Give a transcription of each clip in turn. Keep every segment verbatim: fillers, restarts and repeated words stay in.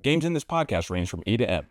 Games in this podcast range from A to M.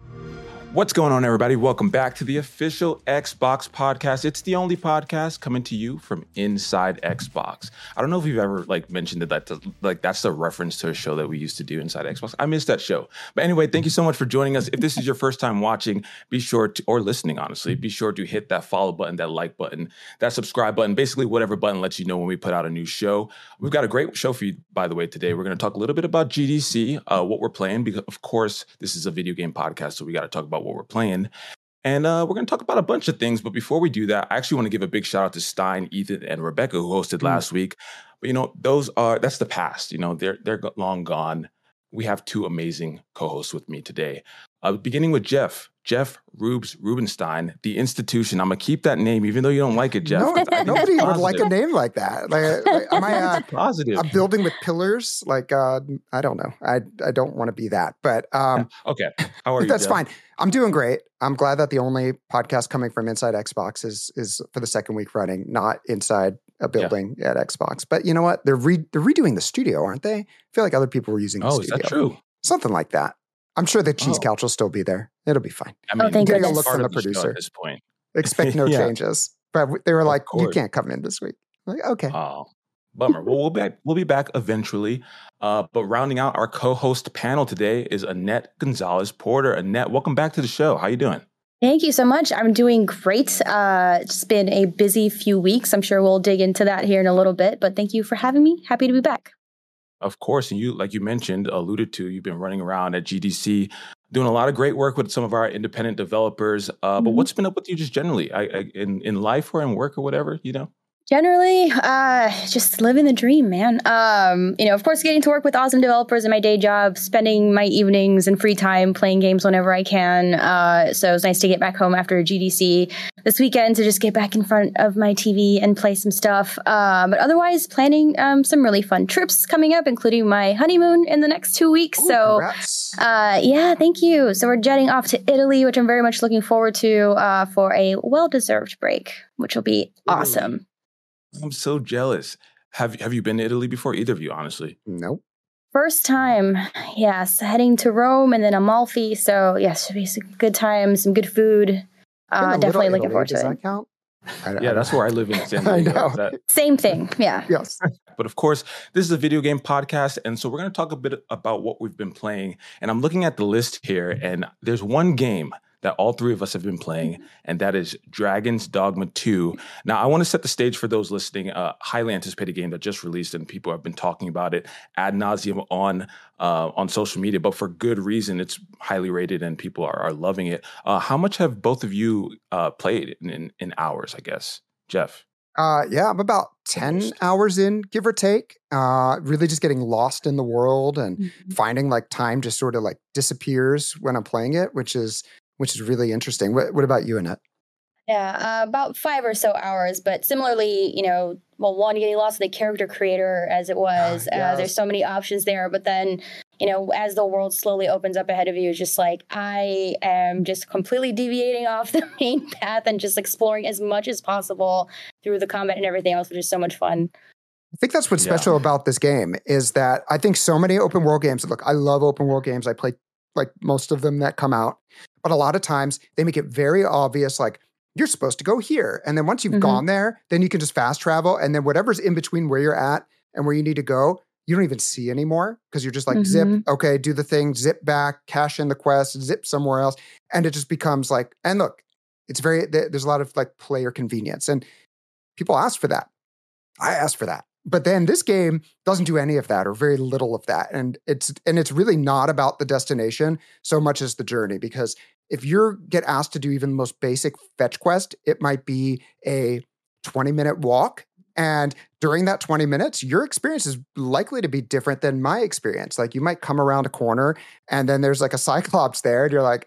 What's going on, everybody? Welcome back to the official Xbox podcast. It's the only podcast coming to you from inside Xbox. I don't know if you've ever like mentioned that that's like that's a reference to a show that we used to do inside Xbox. I missed that show. But anyway, thank you so much for joining us. If this is your first time watching, be sure to, or listening, honestly, be sure to hit that follow button, that like button, that subscribe button, basically whatever button lets you know when we put out a new show. We've got a great show for you, by the way, today. We're going to talk a little bit about G D C, uh, what we're playing, because of course, this is a video game podcast, so we got to talk about what we're playing. And uh, we're going to talk about a bunch of things. But before we do that, I actually want to give a big shout out to Stein, Ethan, and Rebecca, who hosted mm. last week. But, you know, those are that's the past. You know, they're they're long gone. We have two amazing co-hosts with me today. Uh, beginning with Jeff. Jeff Rubes Rubenstein, the institution. I'm going to keep that name, even though you don't like it, Jeff. No, nobody would like a name like that. Like, like am I uh, positive? A building with pillars? Like, uh, I don't know. I I don't want to be that. But um, okay, how are you? That's Jeff? fine. I'm doing great. I'm glad that the only podcast coming from inside Xbox is is for the second week running, not inside a building yeah. at Xbox. But you know what? They're re- they're redoing the studio, aren't they? I feel like other people were using the oh, studio. Oh, is that true? Something like that. I'm sure the cheese oh. couch will still be there. It'll be fine. I mean, oh, thank getting goodness. a look from the producer at this point. Expect no yeah. changes. But they were like, you can't come in this week. I'm like, okay. Oh, bummer. Well, we'll be, we'll be back eventually. Uh, but rounding out our co-host panel today is Annette Gonzalez-Porter. Annette, welcome back to the show. How you doing? Thank you so much. I'm doing great. Uh, it's been a busy few weeks. I'm sure we'll dig into that here in a little bit. But thank you for having me. Happy to be back. Of course. And you, like you mentioned, alluded to, you've been running around at G D C, doing a lot of great work with some of our independent developers. Uh, mm-hmm. But what's been up with you just generally I, I, in, in life or in work or whatever, you know? Generally, uh, just living the dream, man. Um, you know, of course, getting to work with awesome developers in my day job, spending my evenings and free time playing games whenever I can. Uh, so it was nice to get back home after G D C this weekend to just get back in front of my T V and play some stuff. Uh, but otherwise, planning um, some really fun trips coming up, including my honeymoon in the next two weeks. Ooh, so, congrats. uh, yeah, thank you. So we're jetting off to Italy, which I'm very much looking forward to uh, for a well-deserved break, which will be awesome. Ooh. I'm so jealous. Have Have you been to Italy before? Either of you, honestly? Nope. First time, yes. Heading to Rome and then Amalfi. So yes, should be some good time, some good food. Uh, definitely looking Italy, forward to does it. That count? I, yeah, I that's where I live in San Diego. I know. That. Same thing. Yeah. Yes. But of course, this is a video game podcast, and so we're going to talk a bit about what we've been playing. And I'm looking at the list here, and there's one game that all three of us have been playing, and that is Dragon's Dogma two. Now, I want to set the stage for those listening. A uh, highly anticipated game that just released, and people have been talking about it ad nauseum on uh, on social media, but for good reason. It's highly rated, and people are, are loving it. Uh, how much have both of you uh, played in, in, in hours, I guess? Jeff? Uh, yeah, I'm about ten Almost. hours in, give or take. Uh, really just getting lost in the world and mm-hmm. finding like time just sort of like disappears when I'm playing it, which is which is really interesting. What, what about you, Annette? Yeah, uh, about five or so hours. But similarly, you know, well, one, getting lost in the character creator as it was. Uh, yes. uh, there's so many options there. But then, you know, as the world slowly opens up ahead of you, it's just like, I am just completely deviating off the main path and just exploring as much as possible through the combat and everything else, which is so much fun. I think that's what's yeah. special about this game is that I think so many open world games, look, I love open world games. I play like most of them that come out. But a lot of times they make it very obvious, like, you're supposed to go here. And then once you've mm-hmm. gone there, then you can just fast travel. And then whatever's in between where you're at and where you need to go, you don't even see anymore because you're just like, mm-hmm. zip, okay, do the thing, zip back, cash in the quest, zip somewhere else. And it just becomes like, and look, it's very, there's a lot of like player convenience. And people ask for that. I asked for that. But then this game doesn't do any of that or very little of that. And it's and it's really not about the destination so much as the journey. Because if you get asked to do even the most basic fetch quest, it might be a twenty minute walk. And during that twenty minutes, your experience is likely to be different than my experience. Like you might come around a corner and then there's like a Cyclops there and you're like,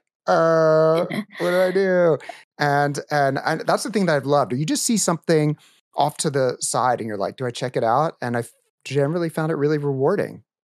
uh, what do I do? And, and and that's the thing that I've loved. You just see something off to the side and you're like, do I check it out? And I generally found it really rewarding.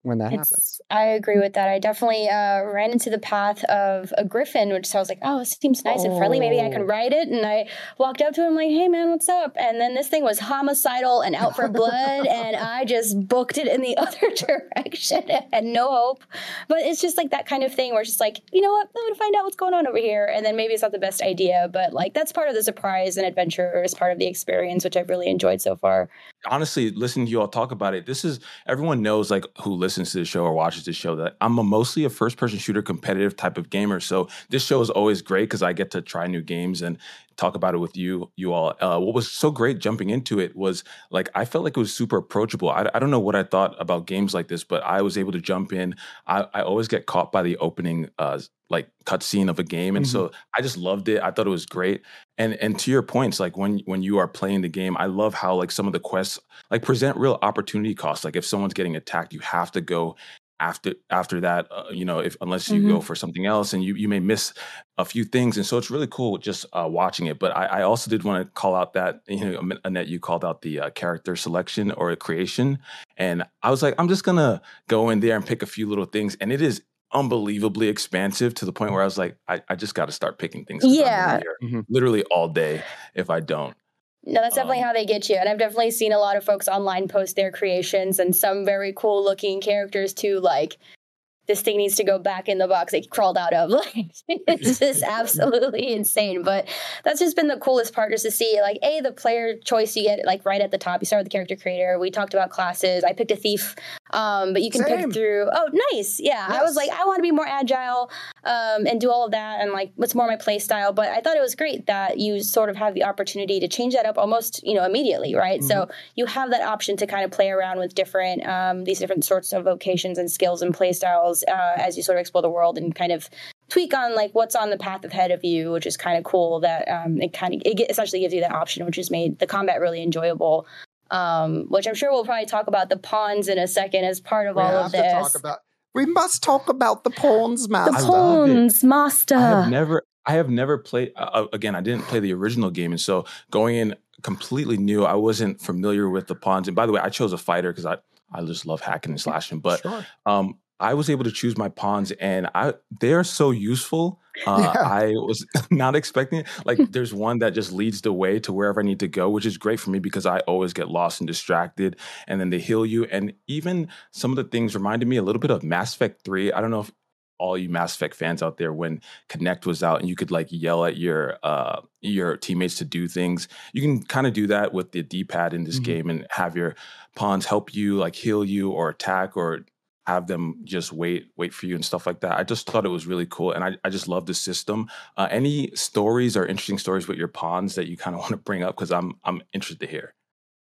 when that It's, happens. I agree with that. I definitely uh, ran into the path of a griffin, which so I was like, oh, this seems nice and friendly. Maybe I can ride it. And I walked up to him like, hey, man, what's up? And then this thing was homicidal and out for blood. And I just booked it in the other direction. I had no hope. But it's just like that kind of thing where it's just like, you know what? I'm going to find out what's going on over here. And then maybe it's not the best idea. But like that's part of the surprise and adventure is part of the experience, which I've really enjoyed so far. Honestly, listening to you all talk about it, this is everyone knows like who listens to the show or watches the show that I'm a mostly a first person shooter competitive type of gamer. So this show is always great because I get to try new games and talk about it with you, you all. Uh, what was so great jumping into it was like I felt like it was super approachable. I, I don't know what I thought about games like this, but I was able to jump in. I, I always get caught by the opening uh, like cutscene of a game, and mm-hmm. so I just loved it. I thought it was great. And and to your points, like when when you are playing the game, I love how like some of the quests like present real opportunity costs. Like if someone's getting attacked, you have to go after after that. Uh, you know, if unless you mm-hmm. go for something else, and you you may miss a few things. And so it's really cool just uh, watching it. But I, I also did want to call out that, you know, Annette, you called out the uh, character selection or creation, and I was like, I'm just gonna go in there and pick a few little things, and it is unbelievably expansive to the point where I was like, I, I just got to start picking things. Yeah. Mm-hmm. Literally all day if I don't. No, that's definitely um, how they get you. And I've definitely seen a lot of folks online post their creations and some very cool looking characters too, like this thing needs to go back in the box they crawled out of. Like, it's just absolutely insane. But that's just been the coolest part, just to see, like, A, the player choice you get, like, right at the top. You start with the character creator. We talked about classes. I picked a thief, um, but you can Same. pick through. Oh, nice. Yeah. Yes. I was like, I want to be more agile um, and do all of that and, like, what's more my play style. But I thought it was great that you sort of have the opportunity to change that up almost, you know, immediately, right? Mm-hmm. So you have that option to kind of play around with different, um, these different sorts of vocations and skills and play styles. Uh, as you sort of explore the world and kind of tweak on like what's on the path ahead of you, which is kind of cool that um, it kind of it essentially gives you that option, which has made the combat really enjoyable. Um, which I'm sure we'll probably talk about the pawns in a second as part of we all have of to this. Talk about, we must talk about the pawns, master. The pawns, master. I have never, I have never played. Uh, again, I didn't play the original game, and so going in completely new, I wasn't familiar with the pawns. And by the way, I chose a fighter because I I just love hacking and slashing, but. Sure. Um, I was able to choose my pawns, and I they're so useful. Uh, yeah. I was not expecting it. Like, there's one that just leads the way to wherever I need to go, which is great for me because I always get lost and distracted. And then they heal you. And even some of the things reminded me a little bit of Mass Effect three. I don't know if all you Mass Effect fans out there, when Connect was out and you could like yell at your uh, your teammates to do things, you can kind of do that with the D-pad in this mm-hmm. game and have your pawns help you, like heal you or attack or have them just wait, wait for you and stuff like that. I just thought it was really cool. And I, I just love the system. Uh, any stories or interesting stories with your pawns that you kind of want to bring up? Cause I'm, I'm interested to hear.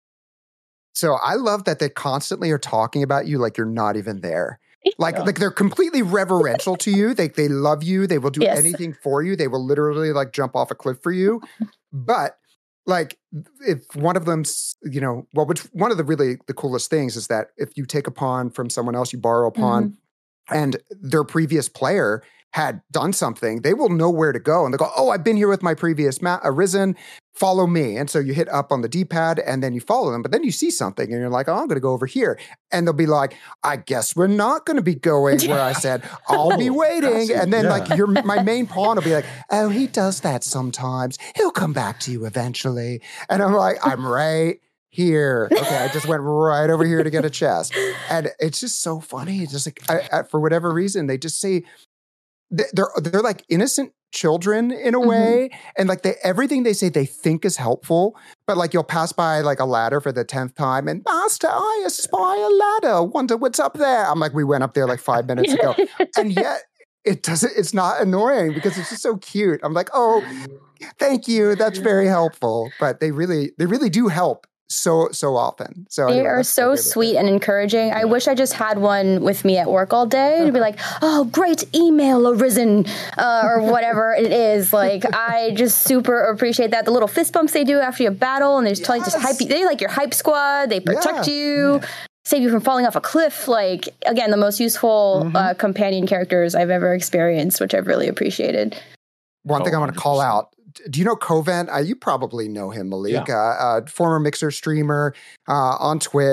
So I love that they constantly are talking about you like you're not even there. Like, yeah. like they're completely reverential to you. They, they love you. They will do yes. anything for you. They will literally like jump off a cliff for you. But like, if one of them's, you know, well, which one of the really the coolest things is that if you take a pawn from someone else, you borrow a pawn, mm-hmm. and their previous player had done something, they will know where to go. And they go, oh, I've been here with my previous ma- Arisen, follow me. And so you hit up on the D-pad and then you follow them. But then you see something and you're like, oh, I'm going to go over here. And they'll be like, I guess we're not going to be going where I said, I'll be waiting. And then yeah. like your my main pawn will be like, oh, he does that sometimes. He'll come back to you eventually. And I'm like, I'm right here. Okay, I just went right over here to get a chest. And it's just so funny. It's just like, I, I, for whatever reason, they just say, they're they're like innocent children in a way, mm-hmm. and like they everything they say they think is helpful, but like you'll pass by like a ladder for the tenth time and master, I espy a ladder, wonder what's up there. I'm like, we went up there like five minutes ago, and yet it doesn't. It's not annoying because it's just so cute. I'm like, oh, thank you, that's very helpful. But they really they really do help so so often. So they anyway, are so sweet and encouraging. I wish I just had one with me at work all day to be like, oh, great email Arisen, uh, or whatever it is. Like, I just super appreciate that. The little fist bumps they do after you battle, and they just yes. tell you just hype you. They like your hype squad. They protect yeah. you. Yeah. Save you from falling off a cliff. Like, again, the most useful mm-hmm. uh, companion characters I've ever experienced, which I've really appreciated. One oh, thing I want to call out. Do you know Covent? Uh, you probably know him, Malik. Yeah. Uh, uh, former Mixer streamer uh, on Twitch.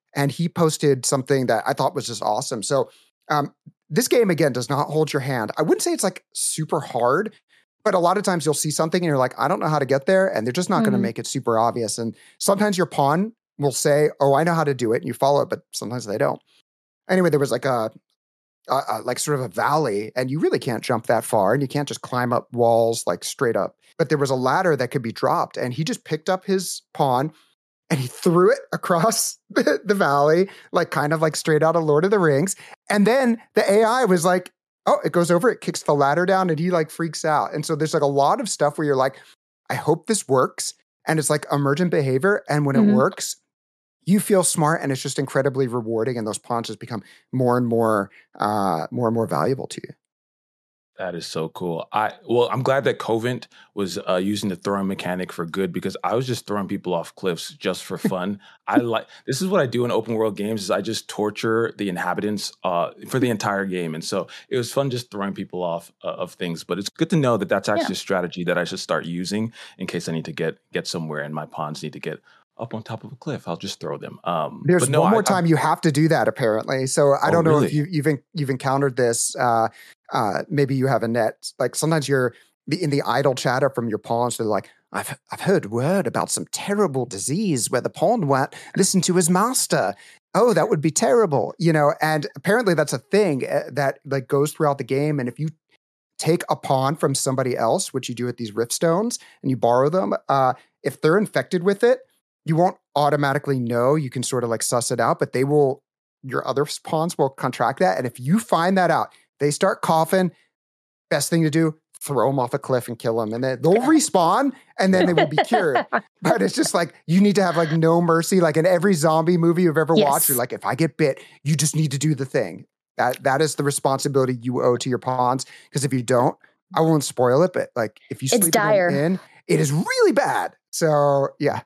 and he posted something that I thought was just awesome. So um, this game, again, does not hold your hand. I wouldn't say it's like super hard, but a lot of times you'll see something and you're like, I don't know how to get there. And they're just not mm-hmm. going to make it super obvious. And sometimes your pawn will say, oh, I know how to do it. And you follow it, but sometimes they don't. Anyway, there was like a, a, a like sort of a valley, and you really can't jump that far, and you can't just climb up walls like straight up. But there was a ladder that could be dropped, and he just picked up his pawn and he threw it across the, the valley, like kind of like straight out of Lord of the Rings. And then the A I was like, oh, it goes over, it kicks the ladder down, and he like freaks out. And so there's like a lot of stuff where you're like, I hope this works. And it's like emergent behavior. And when mm-hmm. it works, you feel smart, and it's just incredibly rewarding. And those pawns just become more and more, uh, more and more valuable to you. That is so cool. I well, I'm glad that Covent was uh, using the throwing mechanic for good, because I was just throwing people off cliffs just for fun. I like this is what I do in open world games is I just torture the inhabitants uh, for the entire game, and so it was fun just throwing people off uh, of things. But it's good to know that that's actually yeah. a strategy that I should start using in case I need to get get somewhere and my pawns need to get up on top of a cliff. I'll just throw them. Um, There's but no, one more I, time I, you have to do that apparently. So I oh, don't know really? if you, you've you've encountered this. Uh, uh, maybe you have a net. Like sometimes you're in the idle chatter from your pawns. They're like, I've I've heard word about some terrible disease where the pawn won't listen to his master. Oh, that would be terrible, you know. And apparently that's a thing that like goes throughout the game. And if you take a pawn from somebody else, which you do at these rift stones, and you borrow them, uh, if they're infected with it, you won't automatically know. You can sort of like suss it out, but they will, your other pawns will contract that. And if you find that out, they start coughing, best thing to do, throw them off a cliff and kill them. And then they'll respawn and then they will be cured. But it's just like, you need to have like no mercy. Like in every zombie movie you've ever yes. watched, you're like, if I get bit, you just need to do the thing. That That is the responsibility you owe to your pawns. Because if you don't, I won't spoil it, but like if you sleep it's dire. in, it is really bad. So yeah.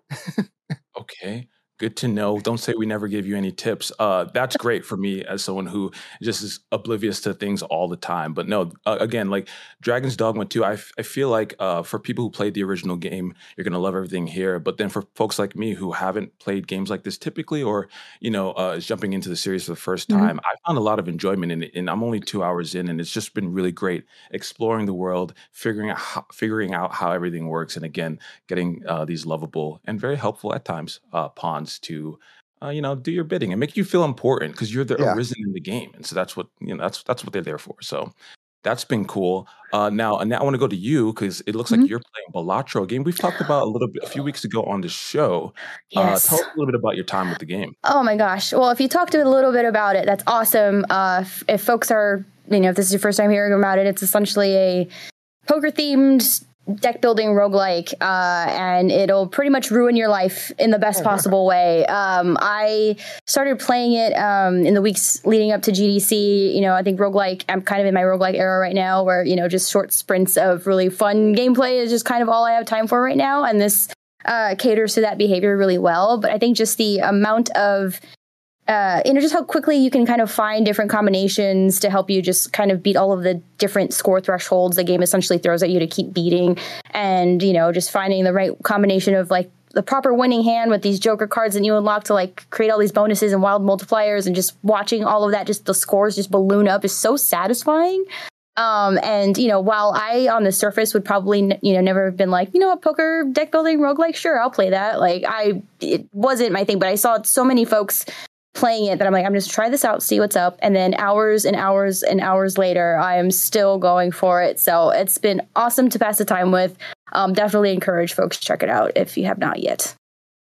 Okay. Good to know. Don't say we never gave you any tips. Uh, that's great for me as someone who just is oblivious to things all the time. But no, uh, again, like Dragon's Dogma two, I, f- I feel like uh, for people who played the original game, you're going to love everything here. But then for folks like me who haven't played games like this typically, or, you know, uh, is jumping into the series for the first time, mm-hmm. I found a lot of enjoyment in it. And I'm only two hours in, and it's just been really great exploring the world, figuring out how, figuring out how everything works. And again, getting uh, these lovable and very helpful at times uh, pawns to uh, you know, do your bidding and make you feel important because you're the yeah. arisen in the game, and so that's what you know. That's that's what they're there for. So that's been cool. Uh, now, and now I want to go to you because it looks mm-hmm. like you're playing Balatro, a game we've talked about a little bit a few weeks ago on the show. Yes. Uh, tell us a little bit about your time with the game. Oh my gosh! Well, if you talked a little bit about it, that's awesome. Uh, if, if folks are, you know, if this is your first time hearing about it, it's essentially a poker themed deck building roguelike, uh, and it'll pretty much ruin your life in the best possible way. Um, I started playing it um, in the weeks leading up to G D C. You know, I think roguelike, I'm kind of in my roguelike era right now where, you know, just short sprints of really fun gameplay is just kind of all I have time for right now. And this uh, caters to that behavior really well. But I think just the amount of Uh, you know, just how quickly you can kind of find different combinations to help you just kind of beat all of the different score thresholds the game essentially throws at you to keep beating. And, you know, just finding the right combination of like the proper winning hand with these Joker cards that you unlock to like create all these bonuses and wild multipliers, and just watching all of that, just the scores just balloon up is so satisfying. Um, and, you know, while I on the surface would probably, you know, never have been like, you know what, poker deck building roguelike, sure, I'll play that. Like I, it wasn't my thing, but I saw so many folks playing it that I'm like, I'm just try this out, see what's up. And then hours and hours and hours later, I am still going for it. So it's been awesome to pass the time with. Um, definitely encourage folks to check it out if you have not yet.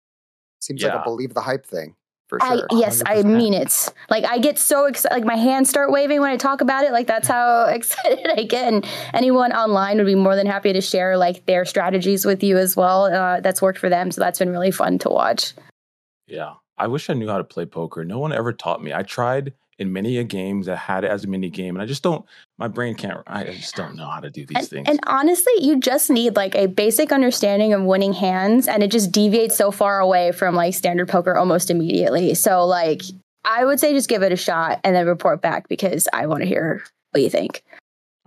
Seems yeah. like a believe the hype thing for I, sure. yes, I mean it. Like I get so excited, like my hands start waving when I talk about it. Like that's how excited I get. And anyone online would be more than happy to share like their strategies with you as well. Uh, that's worked for them. So that's been really fun to watch. Yeah. I wish I knew how to play poker. No one ever taught me. I tried in many a games that had it as a mini game, and I just don't, my brain can't, I just don't know how to do these and, things. And honestly, you just need like a basic understanding of winning hands, and it just deviates so far away from like standard poker almost immediately. So like, I would say just give it a shot and then report back because I want to hear what you think.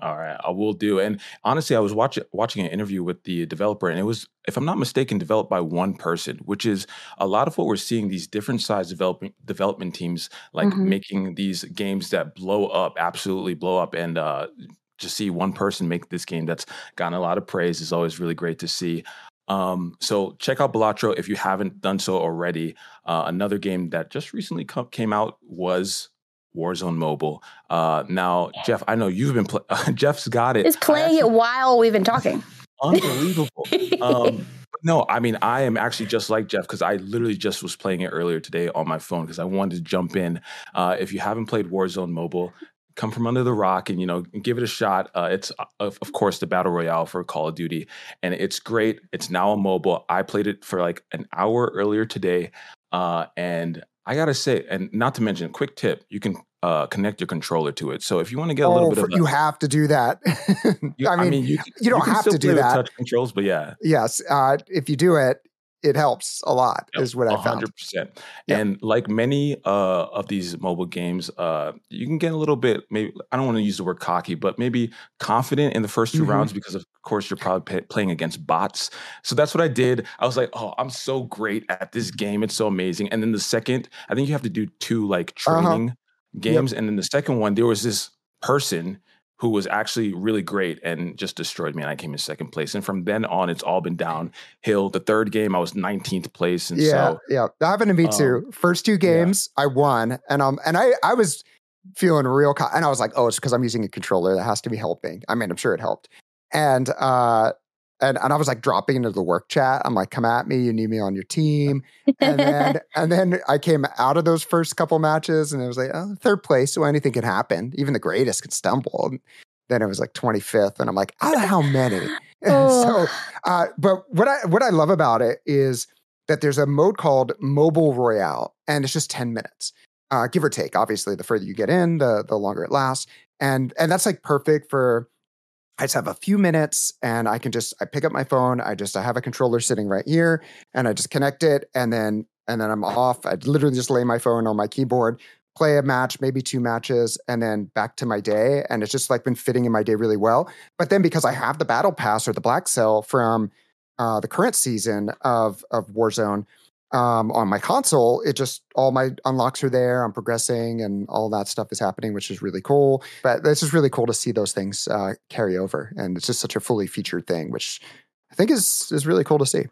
All right, I will do. And honestly, I was watching watching an interview with the developer, and it was, if I'm not mistaken, developed by one person, which is a lot of what we're seeing. These different size development development teams, like Mhm. making these games that blow up, absolutely blow up, and uh, just see one person make this game that's gotten a lot of praise is always really great to see. Um, so check out Balatro if you haven't done so already. Uh, another game that just recently co- came out was Warzone Mobile. Uh, now, Jeff, I know you've been pl- Jeff's got it. Is playing it while we've been talking. Unbelievable. um, no, I mean, I am actually just like Jeff because I literally just was playing it earlier today on my phone because I wanted to jump in. Uh, if you haven't played Warzone Mobile, come from under the rock and, you know, give it a shot. Uh, it's, uh, of, of course, the Battle Royale for Call of Duty, and it's great. It's now on mobile. I played it for like an hour earlier today, uh, and I got to say, and not to mention, quick tip, you can uh, connect your controller to it. So if you want to get a little Oh, bit for, of a, you have to do that. you, I mean, you, you don't can have still to do play with that. touch controls, but yeah. Yes, uh, if you do it, it helps a lot, Yep, is what I one found. hundred percent. Yep. And like many uh, of these mobile games, uh, you can get a little bit, maybe, I don't want to use the word cocky, but maybe confident in the first two Mhm. rounds because, of course, you're probably pay- playing against bots. So that's what I did. I was like, oh, I'm so great at this game. It's so amazing. And then the second, I think you have to do two like Uh-huh. training games. And then the second one, there was this person who was actually really great and just destroyed me, and I came in second place. And from then on, it's all been downhill. The third game, I was nineteenth place, and Yeah, so yeah. That happened to me um, too. First two games, I won, and um, and I I was feeling real, co- and I was like, oh, it's because I'm using a controller that has to be helping. I mean, I'm sure it helped, and uh, and and I was like dropping into the work chat. I'm like, come at me, you need me on your team, and then and then I came out of those first couple matches, and it was like, oh, third place, so anything can happen. Even the greatest could stumble. And then it was like twenty-fifth, and I'm like, out of how many? Oh. so, uh, but what I what I love about it is that there's a mode called Mobile Royale, and it's just ten minutes, uh, give or take. Obviously, the further you get in, the the longer it lasts, and and that's like perfect for. I just have a few minutes, and I can just I pick up my phone. I just I have a controller sitting right here, and I just connect it, and then and then I'm off. I literally just lay my phone on my keyboard, play a match, maybe two matches, and then back to my day. And it's just like been fitting in my day really well. But then because I have the battle pass or the black cell from uh, the current season of of Warzone um, on my console, it just all my unlocks are there. I'm progressing, and all that stuff is happening, which is really cool. But it's just really cool to see those things uh, carry over, and it's just such a fully featured thing, which I think is is really cool to see.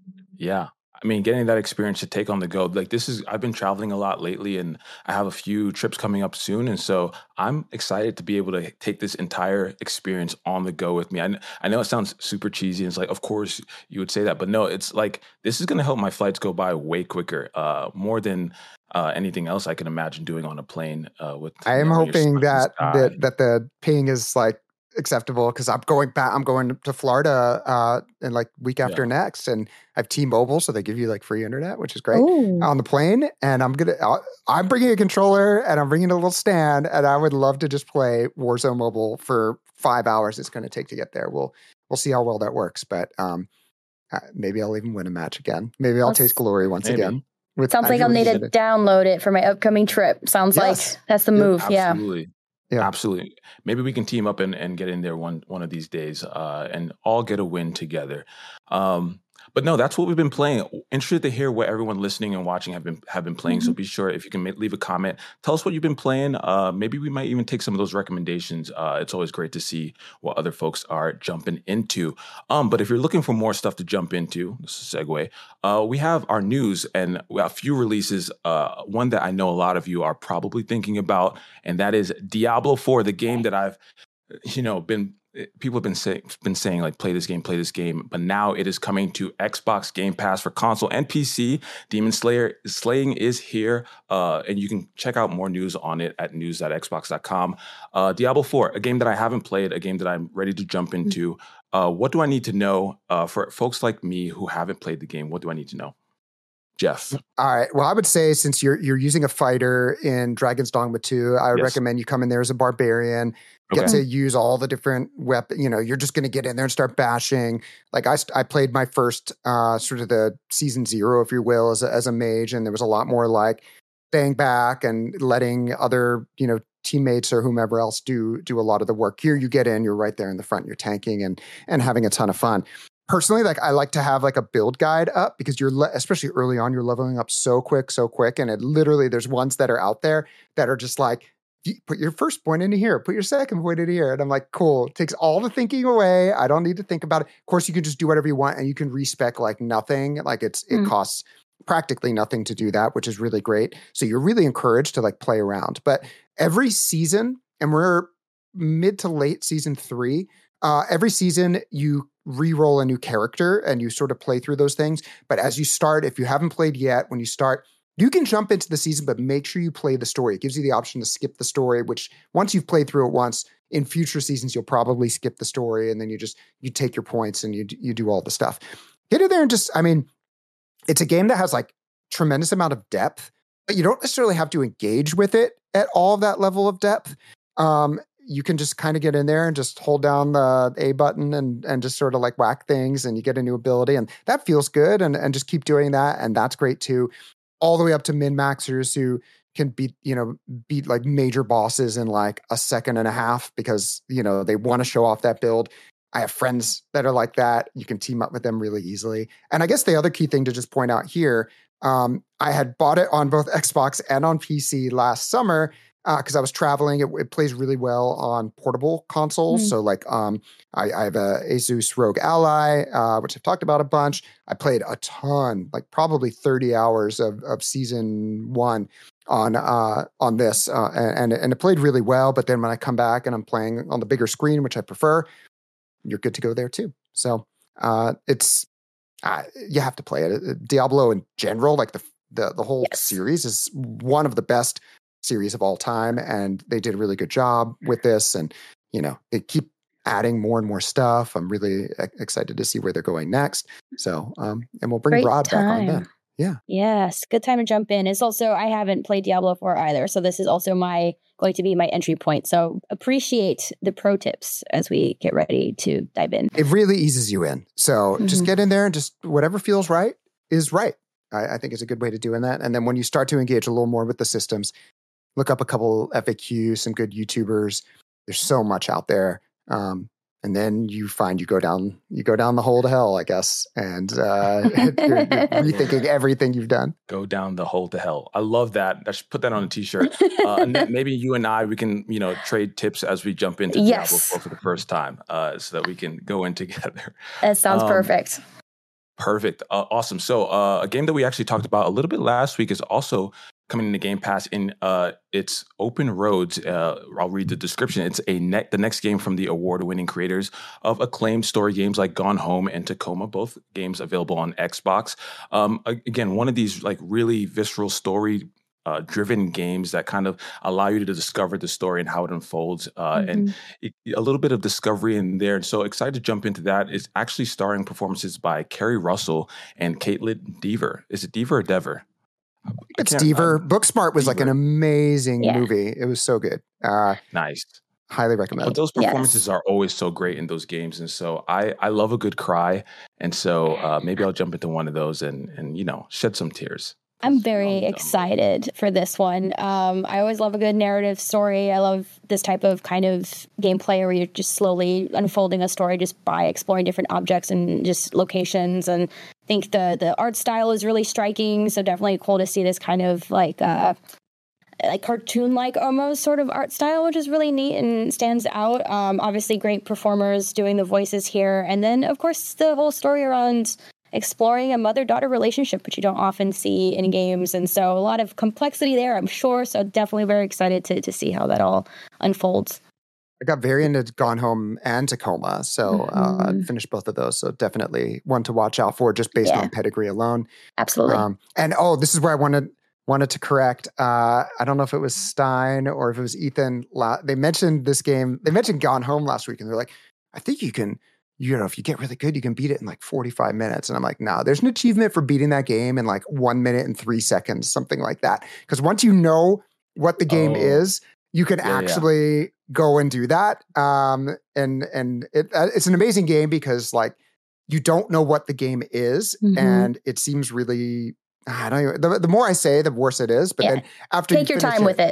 yeah. I mean, getting that experience to take on the go, like this is, I've been traveling a lot lately and I have a few trips coming up soon. And so I'm excited to be able to take this entire experience on the go with me. I, kn- I know it sounds super cheesy. And it's like, of course you would say that, but no, it's like, this is going to help my flights go by way quicker, uh, more than uh, anything else I can imagine doing on a plane. Uh, with I you am know, when you're hoping stuck in the that sky. that that the ping is like acceptable because I'm going back. I'm going to Florida uh, in like week after Yeah. next, and I have T-Mobile, so they give you like free internet, which is great Ooh. on the plane. And I'm gonna, I'll- I'm bringing a controller and I'm bringing a little stand, and I would love to just play Warzone Mobile for five hours. It's going to take to get there. We'll we'll see how well that works, but um, uh, maybe I'll even win a match again. Maybe I'll Let's- taste glory once Maybe. again. With Sounds like I'll need to everyone- download it for my upcoming trip. Sounds Yes. like that's the Yep, move. Yeah. Absolutely. Yeah. Absolutely. Maybe we can team up and, and get in there one one of these days uh, and all get a win together. Um, but no, that's what we've been playing. Interested to hear what everyone listening and watching have been have been playing. So be sure if you can ma- leave a comment, tell us what you've been playing. Uh, maybe we might even take some of those recommendations. Uh, it's always great to see what other folks are jumping into. Um, but if you're looking for more stuff to jump into, this is a segue. Uh, we have our news and we have a few releases. Uh, one that I know a lot of you are probably thinking about, and that is Diablo four, the game that I've, you know, been people have been saying been saying like play this game, play this game, but now it is coming to Xbox Game Pass for console and P C. Demon Slayer Slaying is here, uh, and you can check out more news on it at news dot xbox dot com. Uh, Diablo four, a game that I haven't played, a game that I'm ready to jump into. Uh, what do I need to know uh, for folks like me who haven't played the game? What do I need to know? Jeff. All right. Well, I would say since you're you're using a fighter in Dragon's Dogma two, I would Yes. recommend you come in there as a barbarian, get Okay. to use all the different weapons. You know, you're just going to get in there and start bashing. Like I, st- I played my first uh, sort of the season zero, if you will, as a, as a mage, and there was a lot more like staying back and letting other you know teammates or whomever else do do a lot of the work. Here you get in, you're right there in the front, you're tanking and and having a ton of fun. Personally, like I like to have like a build guide up because you're le- especially early on, you're leveling up so quick, so quick, and it literally there's ones that are out there that are just like, put your first point into here, put your second point into here, and I'm like, cool. It takes all the thinking away. I don't need to think about it. Of course, you can just do whatever you want, and you can respec like nothing. Like it's it mm. costs practically nothing to do that, which is really great. So you're really encouraged to like play around. But every season, and we're mid to late season three. Uh, every season you re-roll a new character and you sort of play through those things. But as you start, if you haven't played yet, when you start, you can jump into the season, but make sure you play the story. It gives you the option to skip the story, which once you've played through it once, in future seasons, you'll probably skip the story. And then you just, you take your points and you, you do all the stuff. Get in there and just, I mean, it's a game that has like tremendous amount of depth, but you don't necessarily have to engage with it at all that level of depth. Um, you can just kind of get in there and just hold down the A button and and just sort of like whack things and you get a new ability and that feels good and, and just keep doing that. And that's great too. All the way up to min-maxers who can beat, you know, beat like major bosses in like a second and a half because, you know, they want to show off that build. I have friends that are like that. You can team up with them really easily. And I guess the other key thing to just point out here, um, I had bought it on both Xbox and on P C last summer because uh, I was traveling. It, it plays really well on portable consoles. Mm. So like um, I, I have a Asus ROG Ally, uh, which I've talked about a bunch. I played a ton, like probably thirty hours of, of season one on uh, on this. Uh, and, and it played really well. But then when I come back and I'm playing on the bigger screen, which I prefer, you're good to go there too. So uh, it's, uh, you have to play it. Diablo in general, like the, the, the whole yes. series is one of the best series of all time. And they did a really good job with this. And, you know, they keep adding more and more stuff. I'm really excited to see where they're going next. So, um, and we'll bring Great Rod time. back on then. Yeah. Yes. Good time to jump in. It's also, I haven't played Diablo four either. So this is also my, going to be my entry point. So appreciate the pro tips as we get ready to dive in. It really eases you in. So mm-hmm. just get in there and just whatever feels right is right. I, I think it's a good way to do in that. And then when you start to engage a little more with the systems, look up a couple F A Qs, some good YouTubers. There's so much out there. Um, and then you find you go down, you go down the hole to hell, I guess. And uh, you're, you're rethinking everything you've done. Go down the hole to hell. I love that. I should put that on a t-shirt. Uh, and then maybe you and I, we can, you know, trade tips as we jump into yes. Diablo four for the first time uh, so that we can go in together. That sounds um, perfect. Perfect. Uh, awesome. So uh, a game that we actually talked about a little bit last week is also coming into Game Pass in uh, it's Open Roads. Uh, I'll read the description. It's a ne- the next game from the award-winning creators of acclaimed story games like Gone Home and Tacoma, both games available on Xbox. Um, again, one of these like really visceral story uh, driven games that kind of allow you to discover the story and how it unfolds uh, mm-hmm. and it, a little bit of discovery in there. And so excited to jump into that. It's actually starring performances by Kerry Russell and Caitlin Dever. Is it Dever or Dever? It's Dever. Booksmart was Dever. Like an amazing yeah. movie. It was so good. Uh, nice. Highly recommend. But those performances yes. are always so great in those games. And so I, I love a good cry. And so uh, maybe I'll jump into one of those and, and, you know, shed some tears. I'm very excited for this one. Um, I always love a good narrative story. I love this type of kind of gameplay where you're just slowly unfolding a story just by exploring different objects and just locations. And I think the the art style is really striking. So definitely cool to see this kind of like uh, like cartoon-like almost sort of art style, which is really neat and stands out. Um, obviously, great performers doing the voices here. And then, of course, the whole story around exploring a mother-daughter relationship, which you don't often see in games. And so a lot of complexity there, I'm sure. So definitely very excited to to see how that all unfolds. I got very into Gone Home and Tacoma, so mm-hmm. uh, finished both of those. So definitely one to watch out for just based yeah. on pedigree alone. Absolutely. Um, and oh, this is where I wanted wanted to correct. Uh, I don't know if it was Stein or if it was Ethan. La- they mentioned this game. They mentioned Gone Home last week, and they're like, I think you can, you know, if you get really good, you can beat it in like forty-five minutes. And I'm like, no, there's an achievement for beating that game in like one minute and three seconds, something like that. Because once you know what the game oh. is, you can yeah, actually yeah. go and do that. Um, and and it, uh, it's an amazing game because like you don't know what the game is, mm-hmm. and it seems really. I don't know. The, the more I say, the worse it is. But yeah. then after take you your time it, with it.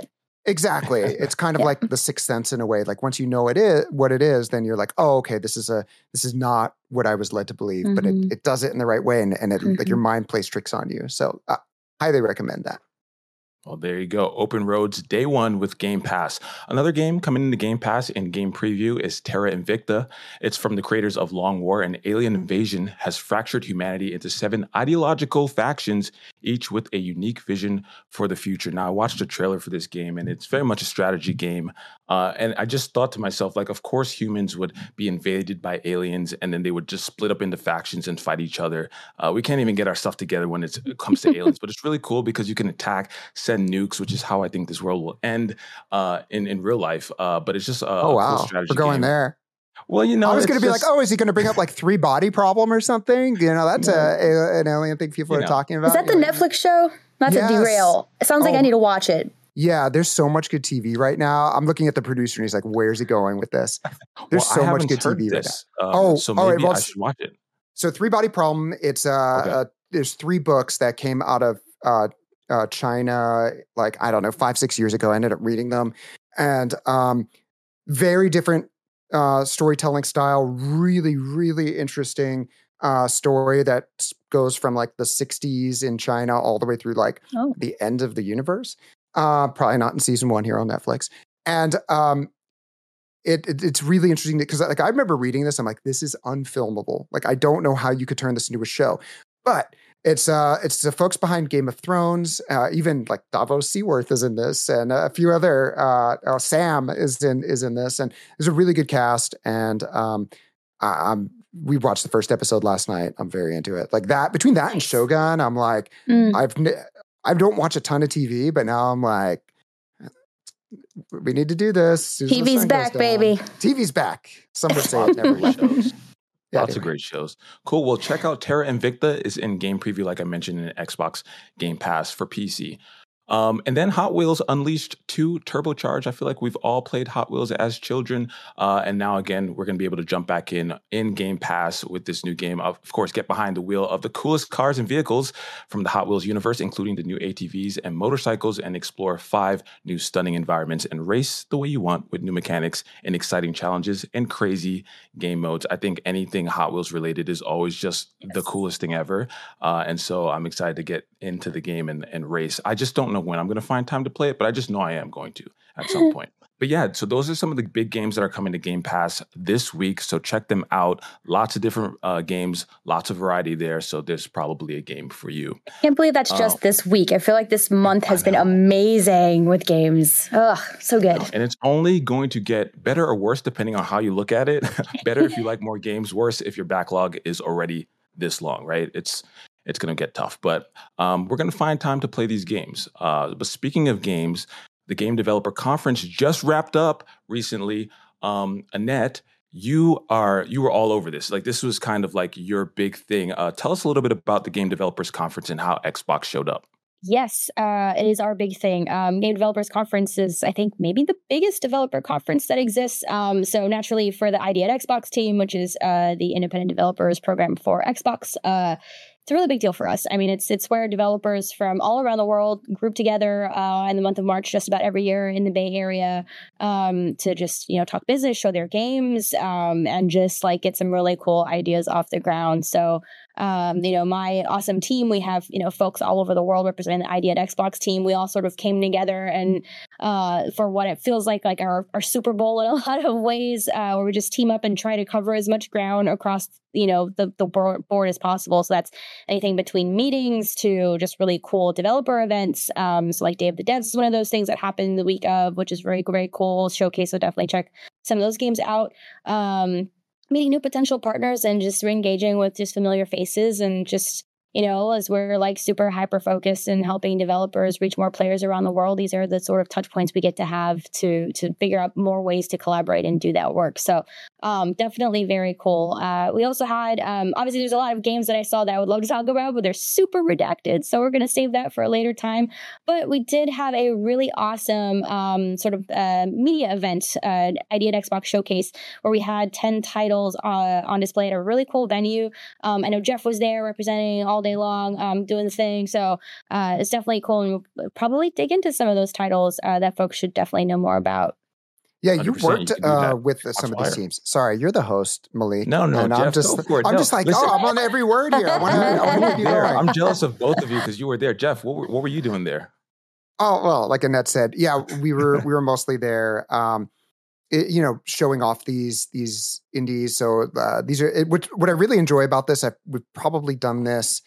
Exactly. It's kind of yeah. like the Sixth Sense in a way. Like once you know it is what it is, then you're like, oh, okay, this is a this is not what I was led to believe, mm-hmm. but it, it does it in the right way, and, and it, mm-hmm. like your mind plays tricks on you. So I uh, highly recommend that. Well, there you go. Open Roads, day one with Game Pass. Another game coming into Game Pass in game preview is Terra Invicta. It's from the creators of Long War, and alien invasion has fractured humanity into seven ideological factions, each with a unique vision for the future. Now, I watched a trailer for this game, and it's very much a strategy game. Uh, and I just thought to myself, like, of course humans would be invaded by aliens, and then they would just split up into factions and fight each other. Uh, we can't even get our stuff together when it's, it comes to aliens, but it's really cool because you can attack, send nukes, which is how I think this world will end uh, in, in real life. Uh, but it's just a, oh, wow. a cool strategy We're going game. there. Well, you know, I was going to be just, like, oh, is he going to bring up like three body problem or something? You know, that's a, a, an alien thing people you are know. talking about. Is that the know? Netflix show? Not yes. to derail. It sounds like oh. I need to watch it. Yeah, there's so much good T V right now. I'm looking at the producer and he's like, where's he going with this? There's well, so much good T V this. right now. Um, oh, so maybe all right, well, I should watch it. So Three Body Problem, it's uh, okay. uh there's three books that came out of uh, uh China, like, I don't know, five, six years ago. I ended up reading them. And um, very different uh, storytelling style, really, really interesting uh, story that goes from like the sixties in China all the way through like oh. the end of the universe. Uh, probably not in season one here on Netflix. And um, it, it it's really interesting because like I remember reading this, I'm like, this is unfilmable. Like I don't know how you could turn this into a show, but it's uh it's the folks behind Game of Thrones. Uh, even like Davos Seaworth is in this, and a few other uh, uh, Sam is in is in this, and there's a really good cast. And um, I, I'm we watched the first episode last night. I'm very into it. Like that between that and Shogun, I'm like mm. I've. I don't watch a ton of T V, but now I'm like, we need to do this. T V's back, baby. T V's back. Some would say it never shows. Yeah, Lots anyway. of great shows. Cool. Well, check out Terra Invicta is in game preview, like I mentioned, in Xbox Game Pass for P C. Um, and then Hot Wheels Unleashed two Turbocharged. I feel like we've all played Hot Wheels as children. Uh, and now, again, we're going to be able to jump back in in Game Pass with this new game. Of course, get behind the wheel of the coolest cars and vehicles from the Hot Wheels universe, including the new A T Vs and motorcycles, and explore five new stunning environments and race the way you want with new mechanics and exciting challenges and crazy game modes. I think anything Hot Wheels related is always just yes. the coolest thing ever. Uh, and so I'm excited to get into the game and, and race. I just don't know when I'm going to find time to play it, but I just know I am going to at some point. But yeah, so those are some of the big games that are coming to Game Pass this week. So check them out. Lots of different uh, games, lots of variety there. So there's probably a game for you. I can't believe that's just uh, this week. I feel like this month has been amazing with games. Ugh, so good. And it's only going to get better or worse depending on how you look at it. Better if you like more games, worse if your backlog is already this long, right? It's It's going to get tough, but um, we're going to find time to play these games. Uh, but speaking of games, the Game Developer Conference just wrapped up recently. Um, Annette, you are you were all over this. Like this was kind of like your big thing. Uh, tell us a little bit about the Game Developers Conference and how Xbox showed up. Yes, uh, it is our big thing. Um, Game Developers Conference is, I think, maybe the biggest developer conference that exists. Um, so naturally, for the I D at Xbox team, which is uh, the independent developers program for Xbox, uh, it's a really big deal for us. I mean, it's it's where developers from all around the world group together uh, in the month of March, just about every year in the Bay Area, um, to just you know talk business, show their games, um, and just like get some really cool ideas off the ground. So, um, you know, my awesome team, we have you know folks all over the world representing the I D at Xbox team. We all sort of came together and uh, for what it feels like like our our Super Bowl in a lot of ways, uh, where we just team up and try to cover as much ground across you know the the board as possible. So that's anything between meetings to just really cool developer events. Um, so like Day of the Devs is one of those things that happened the week of, which is very, very cool showcase. So definitely check some of those games out. Um, meeting new potential partners and just re-engaging with just familiar faces and just, you know, as we're like super hyper focused and helping developers reach more players around the world, these are the sort of touch points we get to have to to figure out more ways to collaborate and do that work. So um, definitely very cool. Uh, we also had, um, obviously there's a lot of games that I saw that I would love to talk about, but they're super redacted. So we're going to save that for a later time. But we did have a really awesome um, sort of uh, media event, uh, Idea at Xbox Showcase, where we had ten titles uh, on display at a really cool venue. Um, I know Jeff was there representing all day long, um, doing the thing. So uh, it's definitely cool. And we'll probably dig into some of those titles uh, that folks should definitely know more about. Yeah, you worked you uh, with some of these teams. Sorry, you're the host, Malik. No, no, and Jeff, I'm just, go for it. I'm no, just like, listen. oh, I'm on every word here. I want to be there. I'm jealous of both of you because you were there. Jeff, what were, what were you doing there? Oh, well, like Annette said, yeah, we were we were mostly there. Um, it, you know, showing off these these indies. So uh, these are it, what what I really enjoy about this. I've we've probably done this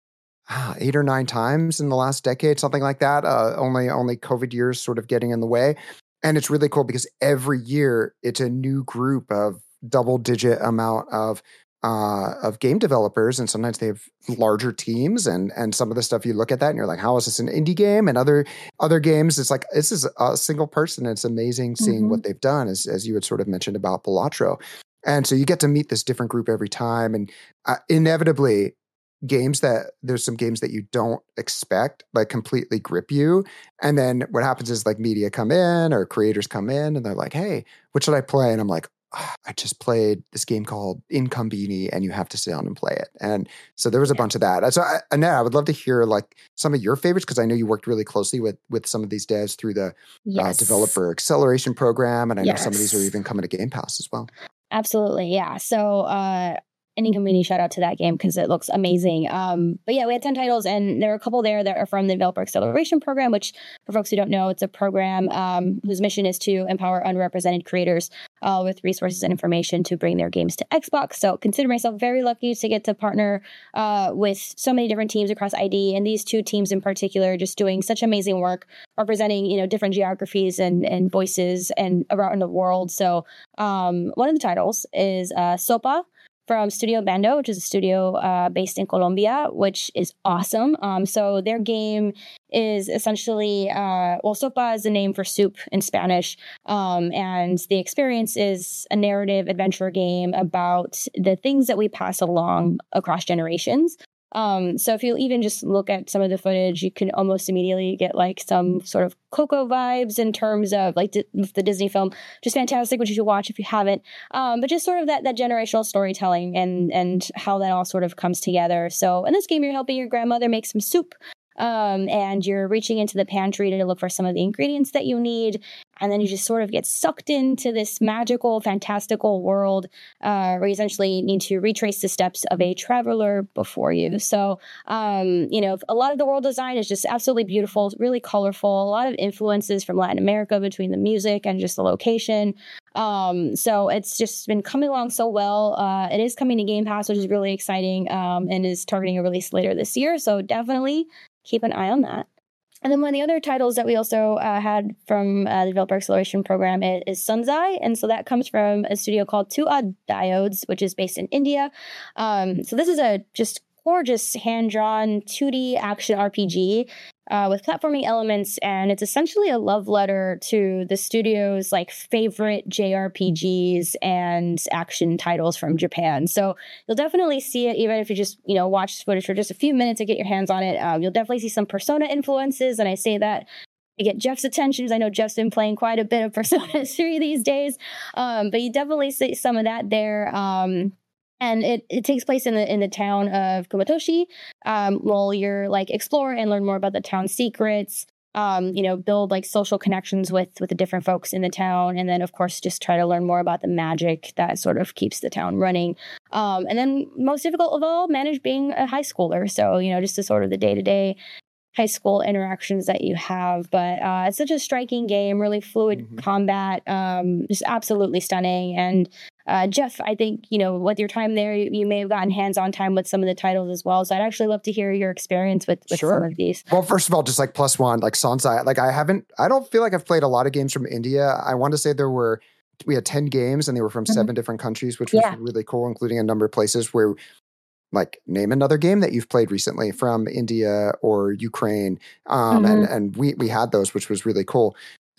uh, eight or nine times in the last decade, something like that. Uh, only only COVID years sort of getting in the way. And it's really cool because every year it's a new group of double digit amount of uh, of game developers. And sometimes they have larger teams and and some of the stuff you look at that and you're like, how is this an indie game? And other other games, it's like, this is a single person. It's amazing seeing mm-hmm. what they've done, as, as you had sort of mentioned about Balatro. And so you get to meet this different group every time. And uh, inevitably, games that there's some games that you don't expect like completely grip you, and then what happens is like media come in or creators come in and they're like, hey, what should I play? And I'm like, oh, I just played this game called Incombini and you have to sit down and play it. And so there was a bunch of that. So I, Annette, I would love to hear like some of your favorites, because I know you worked really closely with with some of these devs through the yes. uh, developer acceleration program, and I yes. know some of these are even coming to Game Pass as well. Absolutely, yeah. So uh Incombini, shout out to that game because it looks amazing. Um, but yeah, we had ten titles, and there are a couple there that are from the Developer Acceleration Program, which for folks who don't know, it's a program um, whose mission is to empower underrepresented creators uh, with resources and information to bring their games to Xbox. So consider myself very lucky to get to partner uh, with so many different teams across I D, and these two teams in particular just doing such amazing work representing, you know, different geographies and, and voices and around the world. So um, one of the titles is uh, Sopa, from Studio Bando, which is a studio uh, based in Colombia, which is awesome. Um, so their game is essentially, uh, well, sopa is the name for soup in Spanish. Um, and the experience is a narrative adventure game about the things that we pass along across generations. Um, so if you even just look at some of the footage, you can almost immediately get like some sort of Coco vibes in terms of like d- the Disney film, just fantastic, which you should watch if you haven't. Um, but just sort of that that generational storytelling and and how that all sort of comes together. So in this game, you're helping your grandmother make some soup. Um, and you're reaching into the pantry to look for some of the ingredients that you need. And then you just sort of get sucked into this magical, fantastical world uh, where you essentially need to retrace the steps of a traveler before you. So, um, you know, a lot of the world design is just absolutely beautiful, really colorful, a lot of influences from Latin America between the music and just the location. Um, so it's just been coming along so well. Uh, it is coming to Game Pass, which is really exciting, um, and is targeting a release later this year. So definitely keep an eye on that. And then one of the other titles that we also uh, had from uh, the Developer Acceleration Program is, is Sunzai. And so that comes from a studio called Two Odd Diodes, which is based in India. Um, so this is a just gorgeous hand-drawn two D action R P G uh, with platforming elements, and it's essentially a love letter to the studio's like favorite J R P Gs and action titles from Japan. So you'll definitely see it, even if you just you know watch this footage for just a few minutes to get your hands on it. Um, you'll definitely see some Persona influences, and I say that to get Jeff's attention because I know Jeff's been playing quite a bit of Persona three these days. Um, but you definitely see some of that there. Um, And it, it takes place in the in the town of Kumatoshi. Um, while you're like explore and learn more about the town's secrets, um, you know, build like social connections with with the different folks in the town, and then of course just try to learn more about the magic that sort of keeps the town running. Um, and then most difficult of all, manage being a high schooler. So you know, just the sort of the day to day high school interactions that you have. But uh, it's such a striking game, really fluid mm-hmm. combat, um, just absolutely stunning. And uh, Jeff, I think, you know, with your time there, you, you may have gotten hands-on time with some of the titles as well. So I'd actually love to hear your experience with, with sure. some of these. Well, first of all, just like plus one, like Sansai, like I haven't, I don't feel like I've played a lot of games from India. I want to say there were, we had ten games and they were from mm-hmm. seven different countries, which was yeah. really cool, including a number of places where like name another game that you've played recently from India or Ukraine. Um, mm-hmm. and, and we, we had those, which was really cool.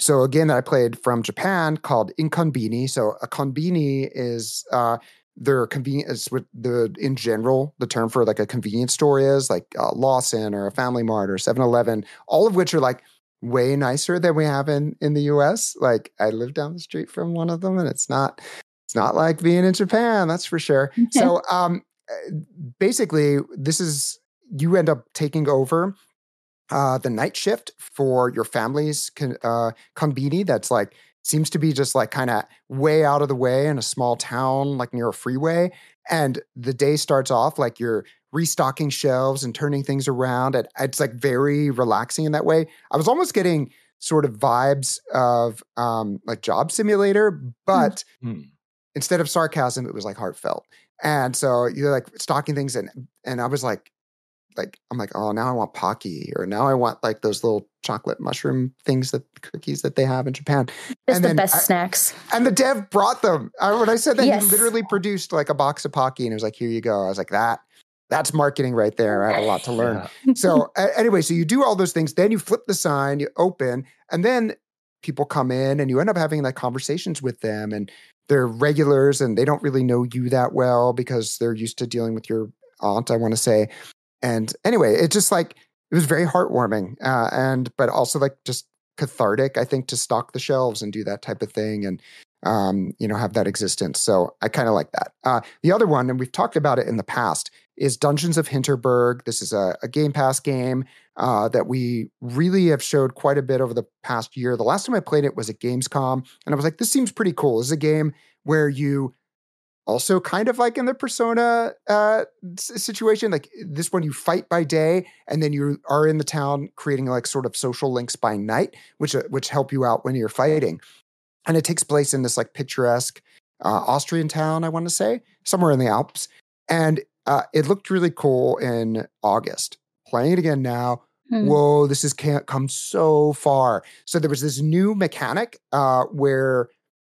So a game that I played from Japan called Inkonbini. So a konbini is uh, their convenience. What the in general the term for like a convenience store is, like uh, Lawson or a Family Mart or seven eleven, all of which are like way nicer than we have in in the U S. Like I live down the street from one of them, and it's not it's not like being in Japan, that's for sure. So um, basically, this is you end up taking over uh, the night shift for your family's con, uh, konbini. That's like seems to be just like kind of way out of the way in a small town, like near a freeway. And the day starts off like you're restocking shelves and turning things around. And it's like very relaxing in that way. I was almost getting sort of vibes of um, like Job Simulator, but mm. instead of sarcasm, it was like heartfelt. And so you're like stocking things, and and I was like, like I'm like, oh, now I want Pocky, or now I want like those little chocolate mushroom things, that cookies that they have in Japan. It's and the best I, snacks. And the dev brought them. I, when I said that, yes. he literally produced like a box of Pocky, and it was like, here you go. I was like, that. That's marketing right there. I have a lot to learn. Yeah. So uh, anyway, so you do all those things. Then you flip the sign, you open, and then people come in, and you end up having like conversations with them, and they're regulars, and they don't really know you that well because they're used to dealing with your aunt, I want to say. And anyway, it's just like, it was very heartwarming, uh, and but also like just cathartic, I think, to stock the shelves and do that type of thing, and um, you know, have that existence. So I kind of like that. Uh, the other one, and we've talked about it in the past, is Dungeons of Hinterberg. This is a, a Game Pass game uh, that we really have showed quite a bit over the past year. The last time I played it was at Gamescom, and I was like, this seems pretty cool. This is a game where you also kind of like in the Persona uh, situation, like this one, you fight by day, and then you are in the town creating like sort of social links by night, which uh, which help you out when you're fighting. And it takes place in this like picturesque uh, Austrian town, I want to say, somewhere in the Alps. And uh, it looked really cool in August. Playing it again now, hmm. whoa, this has can't come so far. So there was this new mechanic uh, where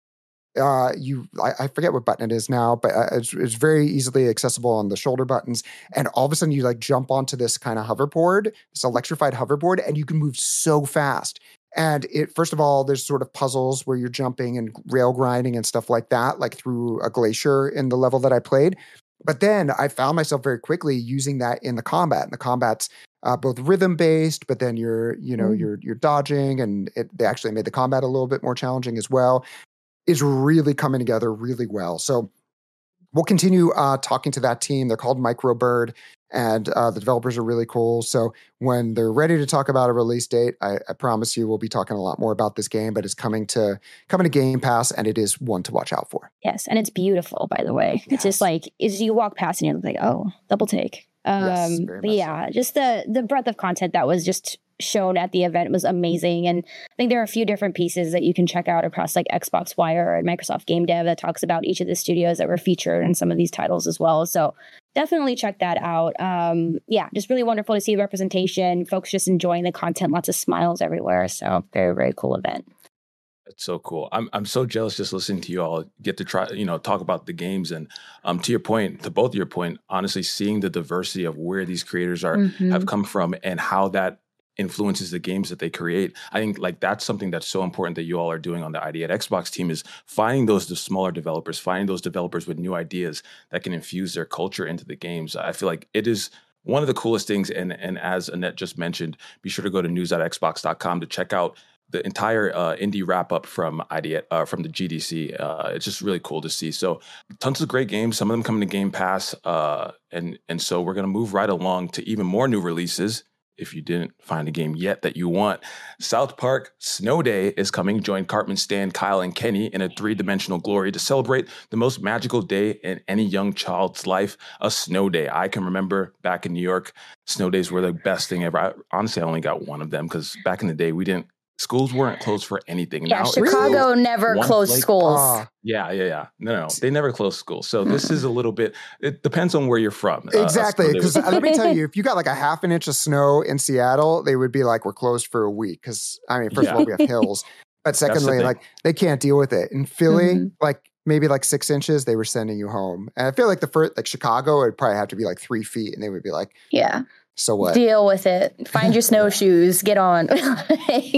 uh, you, I, I forget what button it is now, but uh, it's, it's very easily accessible on the shoulder buttons. And all of a sudden you like jump onto this kind of hoverboard, this electrified hoverboard, and you can move so fast. And it, first of all, there's sort of puzzles where you're jumping and rail grinding and stuff like that, like through a glacier in the level that I played. But then I found myself very quickly using that in the combat. And the combat's uh, both rhythm based, but then you're, you know, mm. you're you're dodging, and it, they actually made the combat a little bit more challenging as well. It's really coming together really well. So we'll continue uh, talking to that team. They're called Microbird. And uh, the developers are really cool. So when they're ready to talk about a release date, I, I promise you we'll be talking a lot more about this game, but it's coming to coming to Game Pass, and it is one to watch out for. Yes, and it's beautiful, by the way. Yes. It's just like, as you walk past and you're like, oh, double take. Um, yes, very much yeah, so. Just the the breadth of content that was just shown at the event was amazing. And I think there are a few different pieces that you can check out across like Xbox Wire and Microsoft Game Dev that talks about each of the studios that were featured in some of these titles as well. So definitely check that out. Um, yeah, just really wonderful to see representation, folks just enjoying the content, lots of smiles everywhere. So very, very cool event. That's so cool. I'm I'm so jealous just listening to you all get to try, you know, talk about the games. And um, to your point, to both of your point, honestly, seeing the diversity of where these creators are mm-hmm. have come from and how that influences the games that they create. I think like that's something that's so important that you all are doing on the I D at Xbox team, is finding those the smaller developers, finding those developers with new ideas that can infuse their culture into the games. I feel like it is one of the coolest things. And and as Annette just mentioned, be sure to go to news dot xbox dot com to check out the entire uh, indie wrap up from I D uh, from the G D C. Uh, it's just really cool to see. So tons of great games, some of them coming to Game Pass. Uh, and, and so we're going to move right along to even more new releases. If you didn't find a game yet that you want, South Park Snow Day is coming. Join Cartman, Stan, Kyle, and Kenny in a three-dimensional glory to celebrate the most magical day in any young child's life, a snow day. I can remember back in New York, snow days were the best thing ever. I, honestly, I only got one of them because back in the day, we didn't, schools weren't closed for anything. Yeah, now, Chicago never closed flake. schools. Uh, yeah, yeah, yeah. No, no, they never closed schools. So this is a little bit, it depends on where you're from. Exactly. Because uh, let me tell you, if you got like a half an inch of snow in Seattle, they would be like, we're closed for a week. Because, I mean, first yeah. of all, we have hills. But secondly, the like they can't deal with it. In Philly, mm-hmm. like maybe like six inches, they were sending you home. And I feel like the first, like Chicago, it'd probably have to be like three feet. And they would be like, yeah. So what? Deal with it. Find your snowshoes. Get on.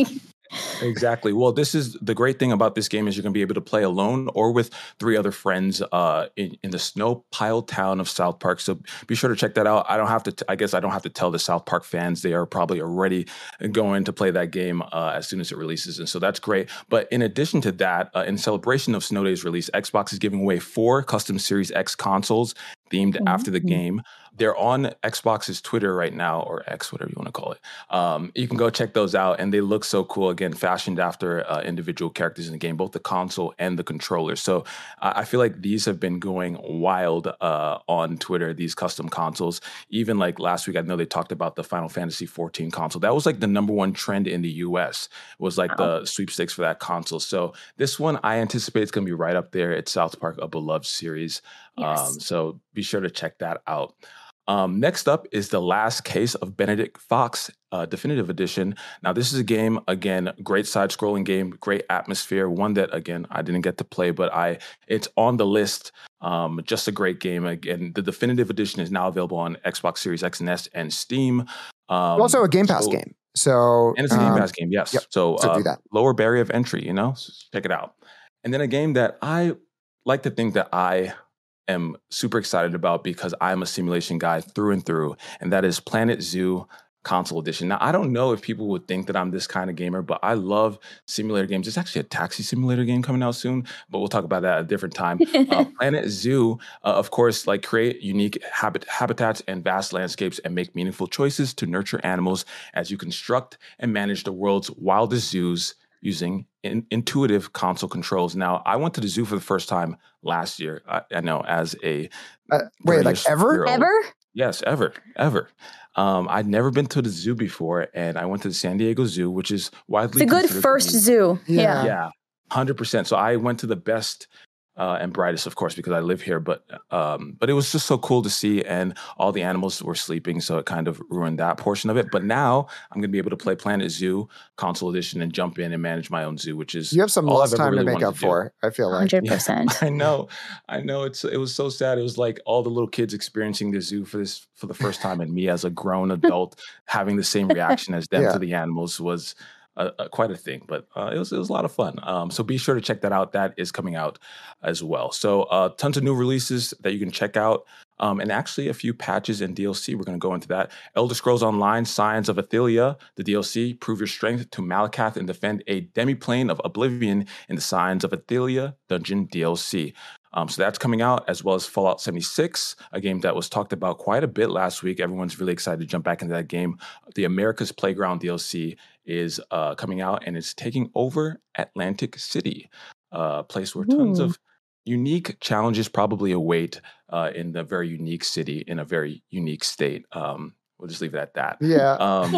Exactly. Well, this is the great thing about this game is you're going to be able to play alone or with three other friends uh, in, in the snow-piled town of South Park. So be sure to check that out. I don't have to, t- I guess I don't have to tell the South Park fans. They are probably already going to play that game uh, as soon as it releases. And so that's great. But in addition to that, uh, in celebration of Snow Day's release, Xbox is giving away four custom Series X consoles themed mm-hmm. after the game. They're on Xbox's Twitter right now, or X, whatever you want to call it. Um, you can go check those out, and they look so cool. Again, fashioned after uh, individual characters in the game, both the console and the controller. So uh, I feel like these have been going wild uh, on Twitter, these custom consoles. Even like last week, I know they talked about the Final Fantasy fourteen console. That was like the number one trend in the U S, was like wow. the sweepstakes for that console. So this one, I anticipate it's going to be right up there. It's South Park, a beloved series. Yes. Um, so be sure to check that out. Um, next up is The Last Case of Benedict Fox uh, Definitive Edition. Now, this is a game, again, great side-scrolling game, great atmosphere, one that, again, I didn't get to play, but I it's on the list. Um, just a great game. Again, the Definitive Edition is now available on Xbox Series X and S and Steam. Um, also a Game Pass so, game. So And it's a Game um, Pass game, yes. Yep. So, so uh, do that. Lower barrier of entry, you know? So check it out. And then a game that I like to think that I am super excited about because I'm a simulation guy through and through, and that is Planet Zoo Console Edition. Now, I don't know if people would think that I'm this kind of gamer, but I love simulator games. There's actually a taxi simulator game coming out soon, but we'll talk about that at a different time. uh, Planet Zoo, uh, of course, like create unique habit- habitats and vast landscapes and make meaningful choices to nurture animals as you construct and manage the world's wildest zoos using in, intuitive console controls. Now, I went to the zoo for the first time last year. I, I know as a uh, wait, like ever, ever, yes, ever, ever. Um, I'd never been to the zoo before, and I went to the San Diego Zoo, which is widely it's a good first zoo. Yeah, yeah, one hundred percent. So I went to the best. Uh, and brightest, of course, because I live here. But um, but it was just so cool to see, and all the animals were sleeping, so it kind of ruined that portion of it. But now I'm going to be able to play Planet Zoo Console Edition and jump in and manage my own zoo, which is you have some lost time really to make up to for. I feel like one hundred percent. Yeah, I know, I know. It's it was so sad. It was like all the little kids experiencing the zoo for this for the first time, and me as a grown adult having the same reaction as them yeah. to the animals was. Uh, uh, quite a thing, but uh, it was it was a lot of fun. Um, so be sure to check that out. That is coming out as well. So uh, tons of new releases that you can check out, um, and actually a few patches and D L C. We're going to go into that. Elder Scrolls Online: Signs of Athelia, the D L C. Prove your strength to Malakath and defend a demi-plane of Oblivion in the Signs of Athelia dungeon D L C. Um, so that's coming out, as well as Fallout seventy-six, a game that was talked about quite a bit last week. Everyone's really excited to jump back into that game. The America's Playground D L C is uh, coming out, and it's taking over Atlantic City, a place where tons Ooh. of unique challenges probably await uh, in the very unique city, in a very unique state. Um, we'll just leave it at that. Yeah.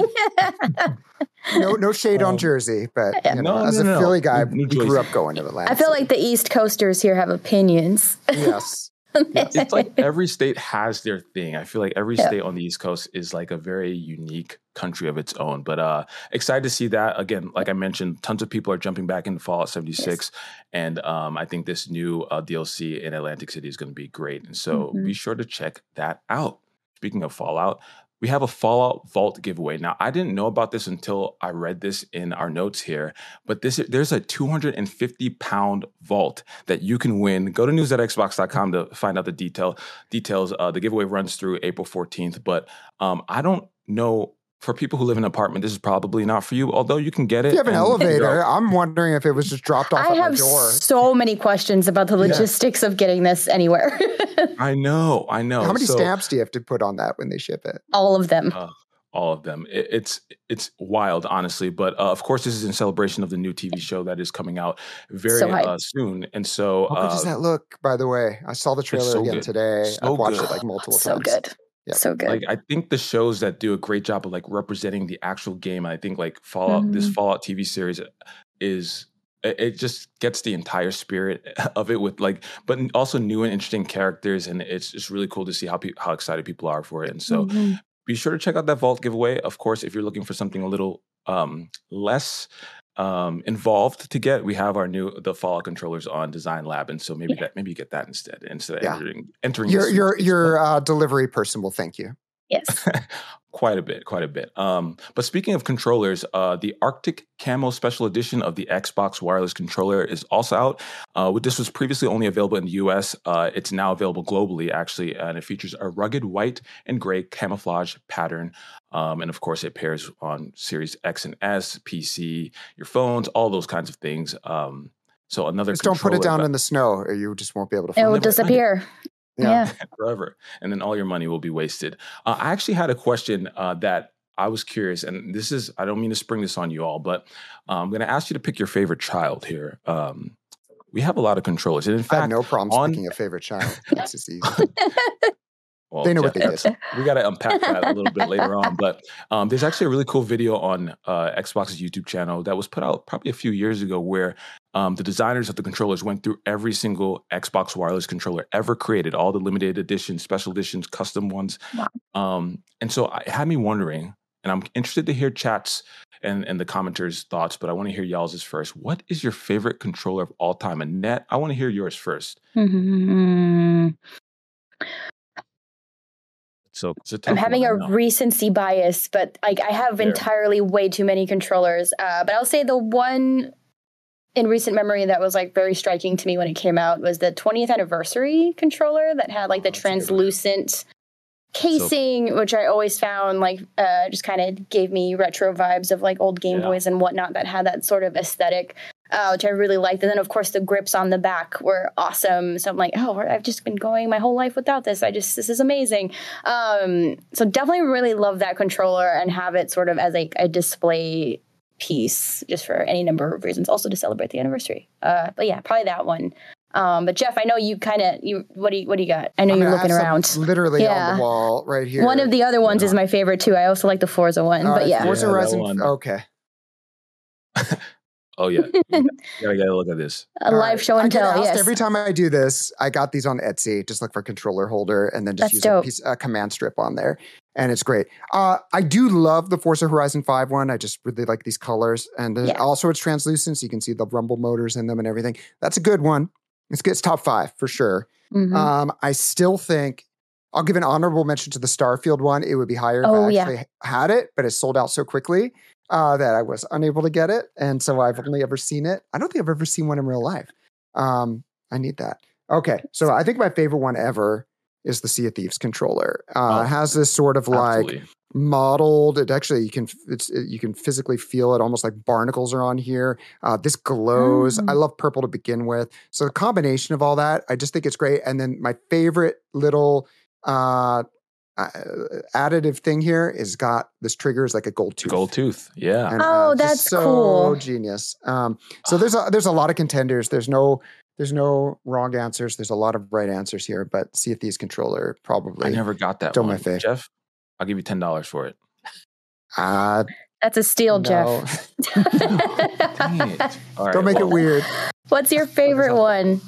Um, no, no shade um, on Jersey, but you know, no, as no, a Philly guy, New, New we grew up going to Atlanta. I feel like the East Coasters here have opinions. Yes. Yes. It's like every state has their thing. I feel like every yep. state on the East Coast is like a very unique country of its own. But uh, excited to see that. Again, like I mentioned, tons of people are jumping back into Fallout seventy-six. Yes. And um, I think this new uh, D L C in Atlantic City is going to be great. And so mm-hmm. be sure to check that out. Speaking of Fallout, we have a Fallout Vault giveaway. Now, I didn't know about this until I read this in our notes here, but this there's a two hundred fifty pound vault that you can win. Go to news dot xbox dot com to find out the detail details. Uh, the giveaway runs through April fourteenth, but um, I don't know. For people who live in an apartment, this is probably not for you, although you can get it. If you have an elevator, I'm wondering if it was just dropped off I at have my door. So many questions about the logistics yeah. of getting this anywhere. I know, I know. How many so, stamps do you have to put on that when they ship it? All of them. Uh, all of them. It, it's it's wild, honestly. But uh, of course, this is in celebration of the new T V show that is coming out very so uh, soon. And so, how good uh, does that look? By the way, I saw the trailer so again good. today. So I've watched good. it like multiple so times. So good. Yep. So good. Like I think the shows that do a great job of like representing the actual game. I think like Fallout, mm-hmm. this Fallout T V series is it, it just gets the entire spirit of it with like, but also new and interesting characters, and it's just really cool to see how pe- how excited people are for it. And so, mm-hmm. be sure to check out that Vault giveaway. Of course, if you're looking for something a little um, less um, involved to get, we have our new the Fallout controllers on Design Lab, and so maybe yeah. that maybe you get that instead instead of yeah. entering entering your your your uh, delivery person will thank you. Yes. Quite a bit, quite a bit. Um, but speaking of controllers, uh, the Arctic Camo Special Edition of the Xbox Wireless Controller is also out. Uh, this was previously only available in the U S. Uh, it's now available globally, actually, and it features a rugged white and gray camouflage pattern. Um, and of course, it pairs on Series X and S, P C, your phones, all those kinds of things. Um, so another Just don't put it down that, in the snow, or you just won't be able to It find will it. disappear. Yeah. Yeah. Forever. And then all your money will be wasted. Uh, I actually had a question uh, that I was curious, and this is, I don't mean to spring this on you all, but uh, I'm going to ask you to pick your favorite child here. Um, we have a lot of controllers. And in fact, I have no problem on, picking a favorite child. It's just easy. Well, they know Jeff, what they did. We got to unpack that a little bit later on. But um, there's actually a really cool video on uh, Xbox's YouTube channel that was put out probably a few years ago where um, the designers of the controllers went through every single Xbox wireless controller ever created, all the limited editions, special editions, custom ones. Wow. Um, and so it had me wondering, and I'm interested to hear chats and, and the commenters' thoughts, but I want to hear y'all's first. What is your favorite controller of all time? Annette, I want to hear yours first. Mm-hmm. So it's a tough I'm having one, a I know. recency bias, but like I have Fair. entirely way too many controllers. Uh, but I'll say the one in recent memory that was like very striking to me when it came out was the twentieth anniversary controller that had like the Oh, that's a good one. translucent casing, so, which I always found like uh, just kind of gave me retro vibes of like old Game Yeah. Boys and whatnot that had that sort of aesthetic. Uh, which I really liked. And then, of course, the grips on the back were awesome. So I'm like, oh, I've just been going my whole life without this. I just, this is amazing. Um, so definitely really love that controller and have it sort of as like a display piece just for any number of reasons. Also to celebrate the anniversary. Uh, but yeah, probably that one. Um, but Jeff, I know you kind of, you, what do you, what do you got? I know I mean, you're I looking have some around. literally Yeah. on the wall right here. One of the other ones Yeah. is my favorite too. I also like the Forza one, All but right, yeah. Forza Yeah, that Horizon. one. Okay. Oh, yeah. You gotta get a look at this. A All live right. show I and get tell, asked yes. every time I do this, I got these on Etsy. Just look for controller holder and then just That's use dope. a piece, a command strip on there, and it's great. Uh, I do love the Forza Horizon five one. I just really like these colors, and then Yeah. also it's translucent, so you can see the rumble motors in them and everything. That's a good one. It's good. It's top five for sure. Mhm. Um, I still think I'll give an honorable mention to the Starfield one. It would be higher Oh, if I yeah. actually had it, but it sold out so quickly uh, that I was unable to get it. And so I've only ever seen it. I don't think I've ever seen one in real life. Um, I need that. Okay. So I think my favorite one ever is the Sea of Thieves controller. Uh, Oh, it has this sort of like Absolutely. modeled. It actually you can it's it, you can physically feel it, almost like barnacles are on here. Uh, this glows. Mm. I love purple to begin with, so the combination of all that, I just think it's great. And then my favorite little uh, uh, additive thing here is got this trigger is like a gold tooth. Gold tooth. Yeah. And, Oh, just that's so cool. genius. Um, so there's a, there's a lot of contenders. There's no there's no wrong answers. There's a lot of right answers here, but Sea of Thieves controller probably. I never got that Still my one. fave. Jeff, I'll give you ten dollars for it. Uh, That's a steal, no. Jeff. Dang it. All right, Don't make well, it weird. What's your favorite one?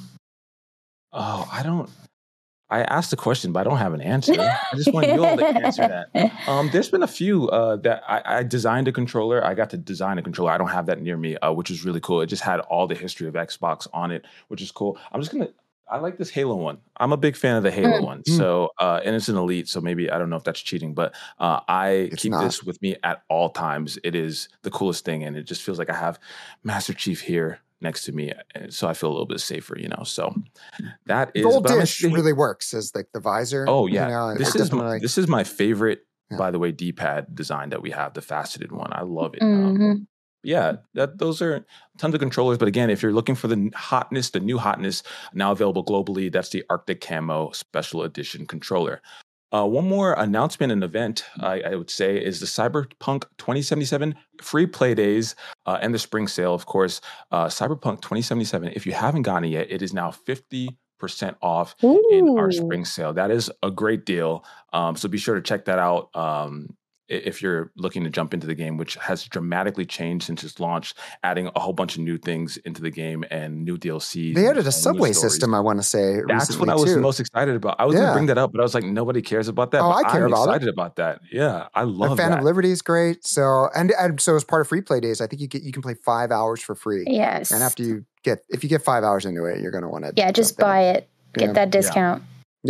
Oh, I don't. I asked the question, but I don't have an answer. I just want you all to answer that. Um, there's been a few uh, that I, I designed a controller. I got to design a controller. I don't have that near me, uh, which is really cool. It just had all the history of Xbox on it, which is cool. I'm just gonna. I like this Halo one. I'm a big fan of the Halo Mm. one. So, uh, and it's an Elite, so maybe I don't know if that's cheating, but uh, I It's keep not. this with me at all times. It is the coolest thing, and it just feels like I have Master Chief here next to me, and so I feel a little bit safer, you know. So that is Gold but I'm dish interested- really works as like the visor. Oh you yeah, know, this it is definitely- my, this is my favorite. Yeah. By the way, D-pad design that we have, the faceted one. I love it. Mhm. Um, yeah, that those are tons of controllers. But again, if you're looking for the n- hotness, the new hotness, now available globally, that's the Arctic Camo Special Edition controller. Uh, one more announcement and event, I, I would say, is the Cyberpunk twenty seventy-seven free play days uh, and the spring sale, of course. Uh, Cyberpunk twenty seventy-seven, if you haven't gotten it yet, it is now fifty percent off in our Ooh. spring sale. That is a great deal. Um, so be sure to check that out. Um, i- if you're looking to jump into the game, which has dramatically changed since its launch, adding a whole bunch of new things into the game and new D L Cs. They and- added a and new subway stories. system, I want to say. That's recently, what I was too. most excited about. I was going Yeah. to bring that up, but I was like, nobody cares about that. Oh, but I care I'm about it. excited about that. Yeah, I And love Phantom that. Liberty is great. So and, and so as part of free play days, I think you get you can play five hours for free. Yes. And after you get if you get five hours into it, you're gonna want to yeah, just buy it. Get Yeah. that discount.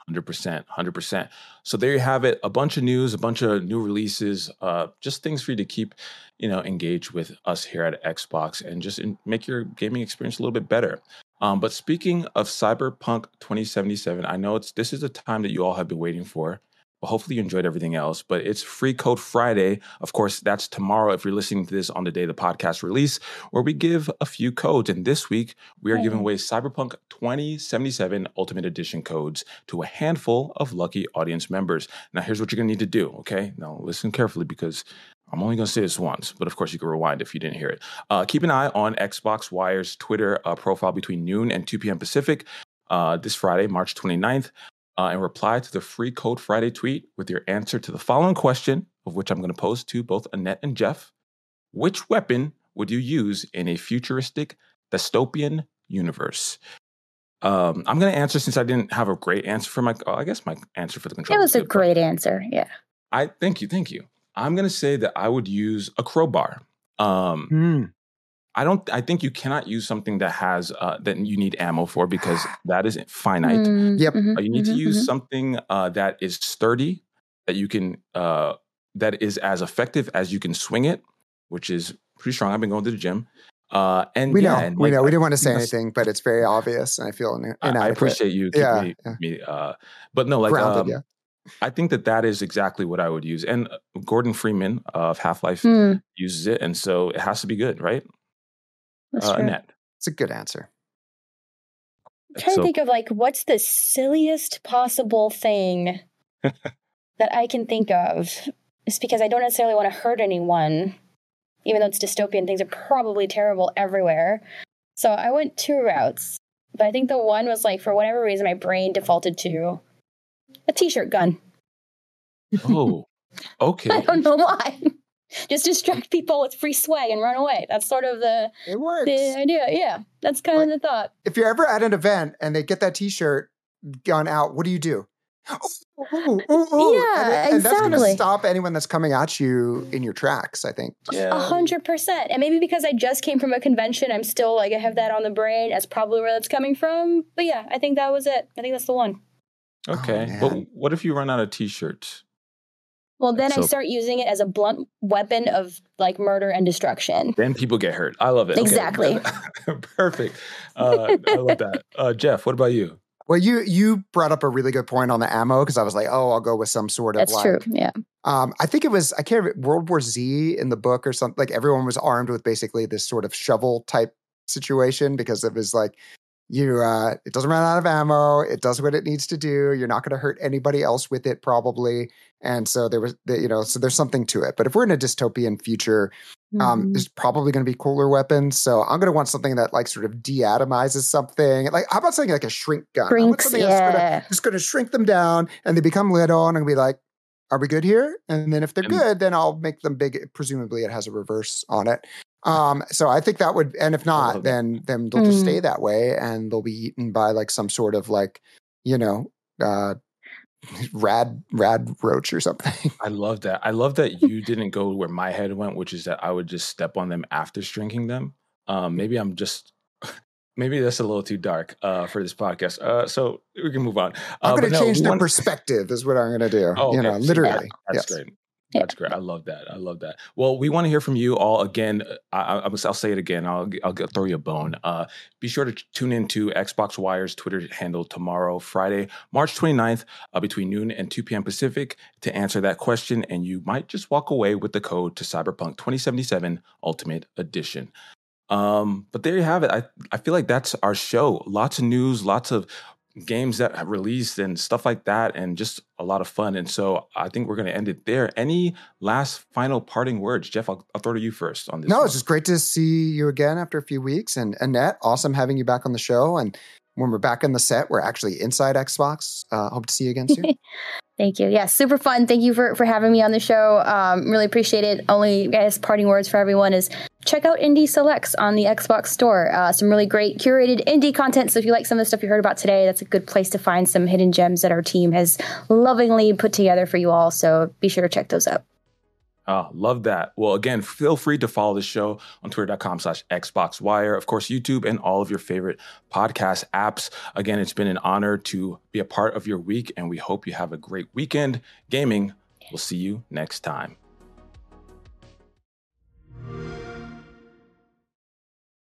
one hundred percent, one hundred percent. So there you have it. A bunch of news, a bunch of new releases, uh, just things for you to keep, you know, engaged with us here at Xbox and just in, make your gaming experience a little bit better. Um, but speaking of Cyberpunk twenty seventy-seven, I know it's this is a time that you all have been waiting for. Well, hopefully you enjoyed everything else, but it's Free Code Friday. Of course, that's tomorrow if you're listening to this on the day the podcast release, where we give a few codes. And this week, we are giving away Cyberpunk twenty seventy-seven Ultimate Edition codes to a handful of lucky audience members. Now, here's what you're going to need to do, okay? Now, listen carefully because I'm only going to say this once, but of course, you can rewind if you didn't hear it. Uh, keep an eye on Xbox Wire's Twitter uh, profile between noon and two p.m. Pacific uh, this Friday, March twenty-ninth. Uh, and reply to the Free Code Friday tweet with your answer to the following question, of which I'm going to pose to both Annette and Jeff. Which weapon would you use in a futuristic dystopian universe? Um, I'm going to answer since I didn't have a great answer for my, oh, I guess my answer for the controller. It was a good, great answer, yeah. I Thank you, thank you. I'm going to say that I would use a crowbar. Um, Mm. I don't. I think you cannot use something that has uh, that you need ammo for because that is finite. Mm, Yep. mhm, Uh, you need mhm, to use mhm. something uh, that is sturdy, that you can, uh, that is as effective as you can swing it, which is pretty strong. I've been going to the gym, uh, and We yeah, know, and we like, know. We I- didn't want to say that's- anything, but it's very obvious, and I feel in- I, inadequate. I appreciate you keeping Yeah, me, yeah. me uh, but no, like Grounded, um, yeah. I think that that is exactly what I would use. And uh, Gordon Freeman of Half Life Mm, uses it, and so it has to be good, right? that's Uh, true. Annette. It's a good answer. I'm trying So- to think of like what's the silliest possible thing that I can think of. It's because I don't necessarily want to hurt anyone, even though it's dystopian. Things are probably terrible everywhere. So I went two routes, but I think the one was like for whatever reason my brain defaulted to a t-shirt gun. Oh, okay. I don't know why. Just distract people with free swag and run away. That's sort of the It works. the idea. Yeah, that's kind of the thought. If you're ever at an event and they get that T-shirt gun out, what do you do? Oh, ooh, ooh, ooh. Yeah, and, and that's going to exactly. stop anyone that's coming at you in your tracks, I think. Yeah. A hundred percent. And maybe because I just came from a convention, I'm still like I have that on the brain. That's probably where that's coming from. But yeah, I think that was it. I think that's the one. Okay. Oh, but man. what if you run out of t-shirts? Well, then So- I start using it as a blunt weapon of like murder and destruction. Then people get hurt. I love it. Okay. Exactly. Perfect. Uh, I love that. Uh, Jeff, what about you? Well, you you brought up a really good point on the ammo because I was like, oh, I'll go with some sort of That's like true. Yeah. Um, I think it was, I can't remember, World War Z in the book or something. Like everyone was armed with basically this sort of shovel type situation because it was like, you, uh, it doesn't run out of ammo. It does what it needs to do. You're not going to hurt anybody else with it probably. And so there was, the, you know, so there's something to it. But if we're in a dystopian future, um, Mhm. there's probably going to be cooler weapons. So I'm going to want something that like sort of deatomizes something. Like, how about something like a shrink gun? I want Shrinks, something that's gonna- yeah. just going to shrink them down and they become little and I'm going to be like, are we good here? And then if they're And- good, then I'll make them big. Presumably it has a reverse on it. Um, so I think that would, and if love not, that. then, then they'll just Mm. stay that way and they'll be eaten by like some sort of like, you know, uh, rad, rad roach or something. I love that. I love that you didn't go where my head went, which is that I would just step on them after shrinking them. Um, maybe I'm just, maybe that's a little too dark uh, for this podcast. Uh, so we can move on. I'm Uh, going but to no, change we their want- perspective is what I'm going to do. Oh, you okay. know, See, literally. that- that's yes. great. That's great. I love that. I love that. Well, we want to hear from you all again. I, I, I'll say it again. I'll, I'll throw you a bone. Uh, be sure to tune in to Xbox Wire's Twitter handle tomorrow, Friday, March twenty-ninth, uh, between noon and two p.m. Pacific to answer that question. And you might just walk away with the code to Cyberpunk twenty seventy-seven Ultimate Edition. Um, but there you have it. I, I feel like that's our show. Lots of news, lots of games that have released and stuff like that, and just a lot of fun. And so I think we're going to end it there. Any last final parting words? Jeff, I'll, I'll throw to you first on this. No, one. it's just great to see you again after a few weeks. And Annette, awesome having you back on the show. And when we're back in the set, we're actually inside Xbox. Uh, hope to see you again soon. Thank you. Yeah, super fun. Thank you for, for having me on the show. Um, really appreciate it. Only, guys, parting words for everyone is check out Indie Selects on the Xbox Store. Uh, some really great curated indie content. So if you like some of the stuff you heard about today, that's a good place to find some hidden gems that our team has lovingly put together for you all. So be sure to check those out. Oh, love that. Well, again, feel free to follow the show on twitter.com slash XboxWire. Of course, YouTube and all of your favorite podcast apps. Again, it's been an honor to be a part of your week, and we hope you have a great weekend gaming. We'll see you next time.